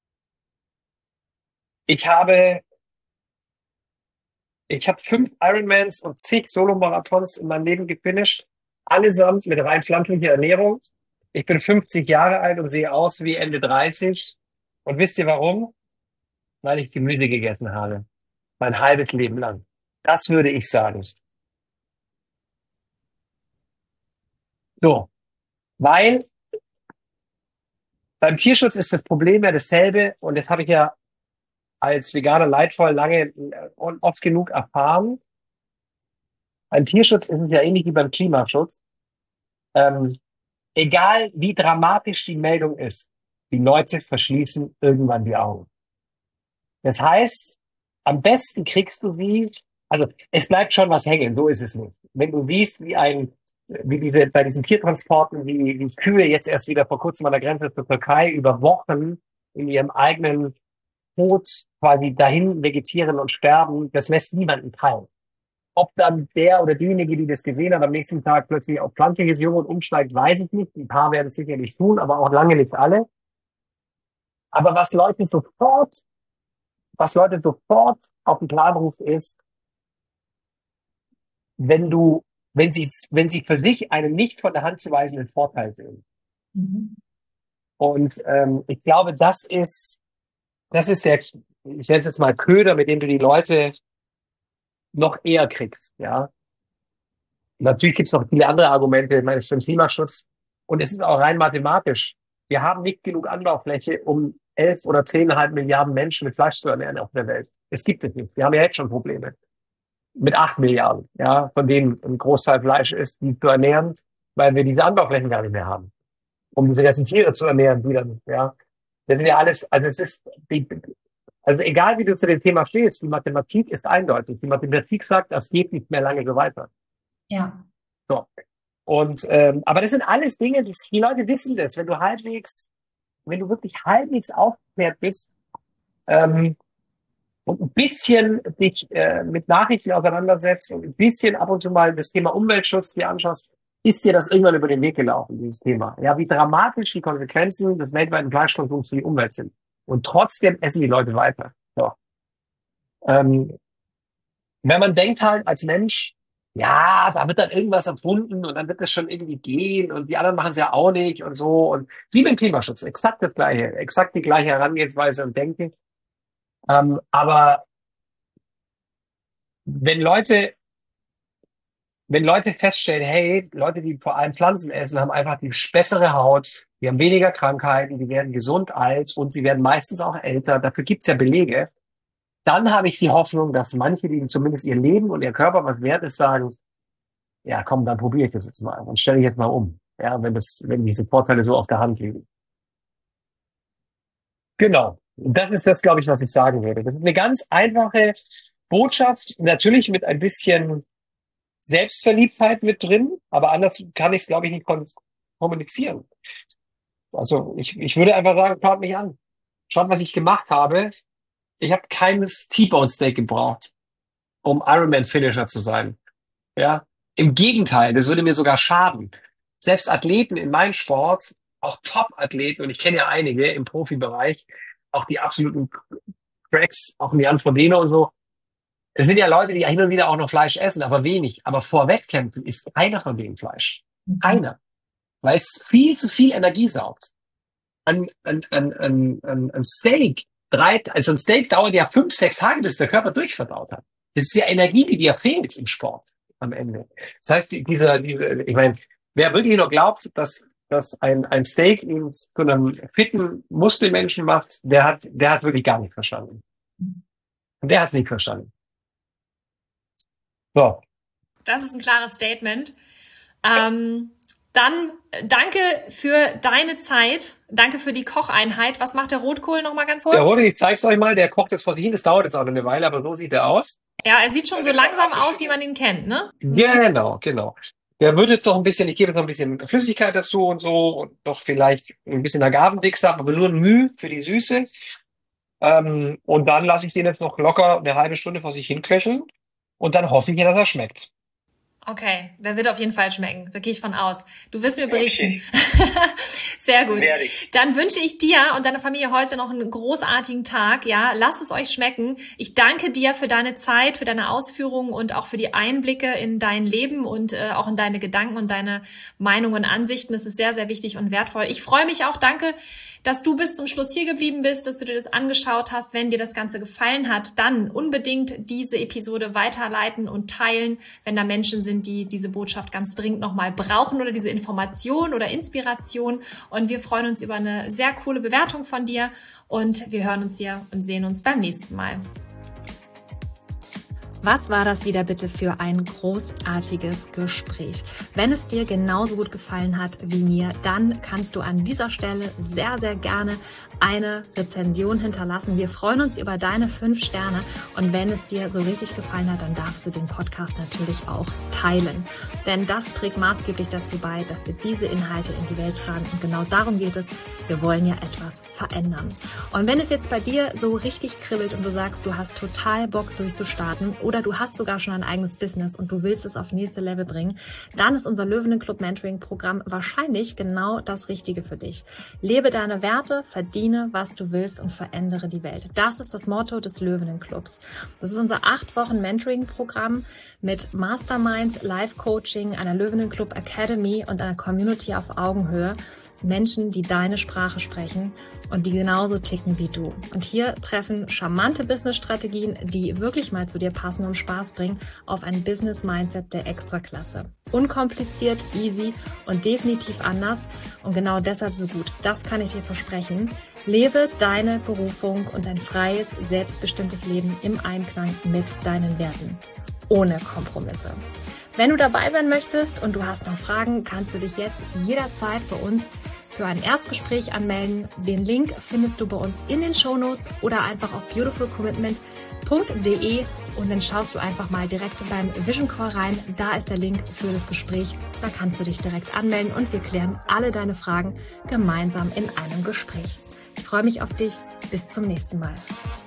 ich habe, ich habe fünf Ironmans und zig Solo-Marathons in meinem Leben gefinisht. Allesamt mit rein pflanzlicher Ernährung. Ich bin fünfzig Jahre alt und sehe aus wie Ende dreißig. Und wisst ihr warum? Weil ich Gemüse gegessen habe. Mein halbes Leben lang. Das würde ich sagen. So. Weil beim Tierschutz ist das Problem ja dasselbe. Und das habe ich ja als Veganer leidvoll lange und oft genug erfahren. Beim Tierschutz ist es ja ähnlich wie beim Klimaschutz. Ähm, egal wie dramatisch die Meldung ist, die Leute verschließen irgendwann die Augen. Das heißt, am besten kriegst du sie, also es bleibt schon was hängen, so ist es nicht. Wenn du siehst, wie ein, wie diese, bei diesen Tiertransporten, wie die Kühe jetzt erst wieder vor kurzem an der Grenze zur Türkei über Wochen in ihrem eigenen Tod quasi dahin vegetieren und sterben, das lässt niemanden teil. Ob dann der oder diejenige, die das gesehen hat, am nächsten Tag plötzlich auf pflanzliches Joghurt umsteigt, weiß ich nicht. Ein paar werden es sicherlich tun, aber auch lange nicht alle. Aber was Leute sofort, was Leute sofort auf den Plan rufen ist, wenn du, wenn sie, wenn sie für sich einen nicht von der Hand zu weisenden Vorteil sehen. Mhm. Und ähm, ich glaube, das ist, das ist der, ich nenne es jetzt mal Köder, mit dem du die Leute noch eher kriegst, ja. Natürlich gibt es noch viele andere Argumente. Ich meine, für den Klimaschutz Und es ist auch rein mathematisch. Wir haben nicht genug Anbaufläche, um elf oder zehneinhalb Milliarden Menschen mit Fleisch zu ernähren auf der Welt. Es gibt es nicht. Wir haben ja jetzt schon Probleme. Mit acht Milliarden, ja, von denen ein Großteil Fleisch ist, die zu ernähren, weil wir diese Anbauflächen gar nicht mehr haben, um diese ganzen Tiere zu ernähren, die dann, ja. Das sind ja alles, also es ist, also egal wie du zu dem Thema stehst, die Mathematik ist eindeutig. Die Mathematik sagt, das geht nicht mehr lange so weiter. Ja. So. Und, ähm, aber das sind alles Dinge, die, die Leute wissen das. Wenn du halbwegs, wenn du wirklich halbwegs aufgeklärt bist, ähm, und ein bisschen dich äh, mit Nachrichten auseinandersetzt und ein bisschen ab und zu mal das Thema Umweltschutz dir anschaust, ist dir das irgendwann über den Weg gelaufen, dieses Thema. Ja, wie dramatisch die Konsequenzen des weltweiten Fleischkonsums für die Umwelt sind. Und trotzdem essen die Leute weiter. So. Ähm, wenn man denkt halt als Mensch, ja, da wird dann irgendwas erfunden und dann wird das schon irgendwie gehen und die anderen machen es ja auch nicht und so. Und wie beim Klimaschutz, exakt das Gleiche, exakt die gleiche Herangehensweise und Denken. Ähm, aber wenn Leute, wenn Leute feststellen, hey, Leute, die vor allem Pflanzen essen, haben einfach die bessere Haut, die haben weniger Krankheiten, die werden gesund alt und sie werden meistens auch älter, dafür gibt's ja Belege, dann habe ich die Hoffnung, dass manche, die zumindest ihr Leben und ihr Körper was wert ist, sagen, ja komm, dann probiere ich das jetzt mal und stelle ich jetzt mal um, ja, wenn das, wenn diese Vorteile so auf der Hand liegen. Genau. Das ist das, glaube ich, was ich sagen würde. Das ist eine ganz einfache Botschaft, natürlich mit ein bisschen Selbstverliebtheit mit drin, aber anders kann ich es, glaube ich, nicht kommunizieren. Also ich, ich würde einfach sagen, schaut mich an. Schaut, was ich gemacht habe. Ich habe keines T-Bone Steak gebraucht, um Ironman-Finisher zu sein. Ja, im Gegenteil, das würde mir sogar schaden. Selbst Athleten in meinem Sport, auch Top-Athleten, und ich kenne ja einige im Profibereich, auch die absoluten Cracks, auch Jan Frodeno und so. Es sind ja Leute, die hin und wieder auch noch Fleisch essen, aber wenig. Aber vor Wettkämpfen ist keiner von denen Fleisch. Keiner. Weil es viel zu viel Energie saugt. Ein, ein, ein, ein, ein, ein Steak, drei, also ein Steak dauert ja fünf, sechs Tage, bis der Körper durchverdaut hat. Das ist ja Energie, die dir fehlt im Sport am Ende. Das heißt, dieser, diese, ich meine, wer wirklich noch glaubt, dass dass ein, ein Steak ihn zu einem fitten Muskelmenschen macht, der hat, der hat wirklich gar nicht verstanden. Der hat es nicht verstanden. So. Das ist ein klares Statement. Ähm, dann danke für deine Zeit. Danke für die Kocheinheit. Was macht der Rotkohl noch mal ganz kurz? Der Rotkohl, ich zeig's euch mal, der kocht jetzt vor sich hin. Das dauert jetzt auch eine Weile, aber so sieht er aus. Ja, er sieht schon so langsam aus, wie man ihn kennt, ne? Genau, genau. Der wird jetzt noch ein bisschen, ich gebe jetzt noch ein bisschen Flüssigkeit dazu und so und noch vielleicht ein bisschen Agavendicksaft, aber nur ein Mühe für die Süße. Ähm, und dann lasse ich den jetzt noch locker eine halbe Stunde vor sich hinköcheln und dann hoffe ich, dass er schmeckt. Okay, der wird auf jeden Fall schmecken. Da gehe ich von aus. Du wirst mir berichten. Okay. Sehr gut. Werde ich. Dann wünsche ich dir und deiner Familie heute noch einen großartigen Tag. Ja, lasst es euch schmecken. Ich danke dir für deine Zeit, für deine Ausführungen und auch für die Einblicke in dein Leben und äh, auch in deine Gedanken und deine Meinungen und Ansichten. Das ist sehr, sehr wichtig und wertvoll. Ich freue mich auch. Danke, dass du bis zum Schluss hier geblieben bist, dass du dir das angeschaut hast. Wenn dir das Ganze gefallen hat, dann unbedingt diese Episode weiterleiten und teilen, wenn da Menschen sind, die diese Botschaft ganz dringend nochmal brauchen oder diese Information oder Inspiration. Und wir freuen uns über eine sehr coole Bewertung von dir und wir hören uns hier und sehen uns beim nächsten Mal. Was war das wieder bitte für ein großartiges Gespräch? Wenn es dir genauso gut gefallen hat wie mir, dann kannst du an dieser Stelle sehr, sehr gerne eine Rezension hinterlassen. Wir freuen uns über deine fünf Sterne und wenn es dir so richtig gefallen hat, dann darfst du den Podcast natürlich auch teilen. Denn das trägt maßgeblich dazu bei, dass wir diese Inhalte in die Welt tragen und genau darum geht es. Wir wollen ja etwas verändern. Und wenn es jetzt bei dir so richtig kribbelt und du sagst, du hast total Bock durchzustarten oder du hast sogar schon ein eigenes Business und du willst es auf nächste Level bringen, dann ist unser Löwenenclub Mentoring Programm wahrscheinlich genau das Richtige für dich. Lebe deine Werte, verdiene, was du willst und verändere die Welt. Das ist das Motto des Löwenenclubs. Das ist unser acht Wochen Mentoring Programm mit Masterminds, Live-Coaching, einer Löwenenclub Academy und einer Community auf Augenhöhe, Menschen, die deine Sprache sprechen und die genauso ticken wie du. Und hier treffen charmante Business-Strategien, die wirklich mal zu dir passen und Spaß bringen, auf ein Business-Mindset der Extraklasse. Unkompliziert, easy und definitiv anders und genau deshalb so gut. Das kann ich dir versprechen. Lebe deine Berufung und ein freies, selbstbestimmtes Leben im Einklang mit deinen Werten. Ohne Kompromisse. Wenn du dabei sein möchtest und du hast noch Fragen, kannst du dich jetzt jederzeit bei uns für ein Erstgespräch anmelden. Den Link findest du bei uns in den Shownotes oder einfach auf beautiful commitment punkt de und dann schaust du einfach mal direkt beim Vision Call rein. Da ist der Link für das Gespräch. Da kannst du dich direkt anmelden und wir klären alle deine Fragen gemeinsam in einem Gespräch. Ich freue mich auf dich. Bis zum nächsten Mal.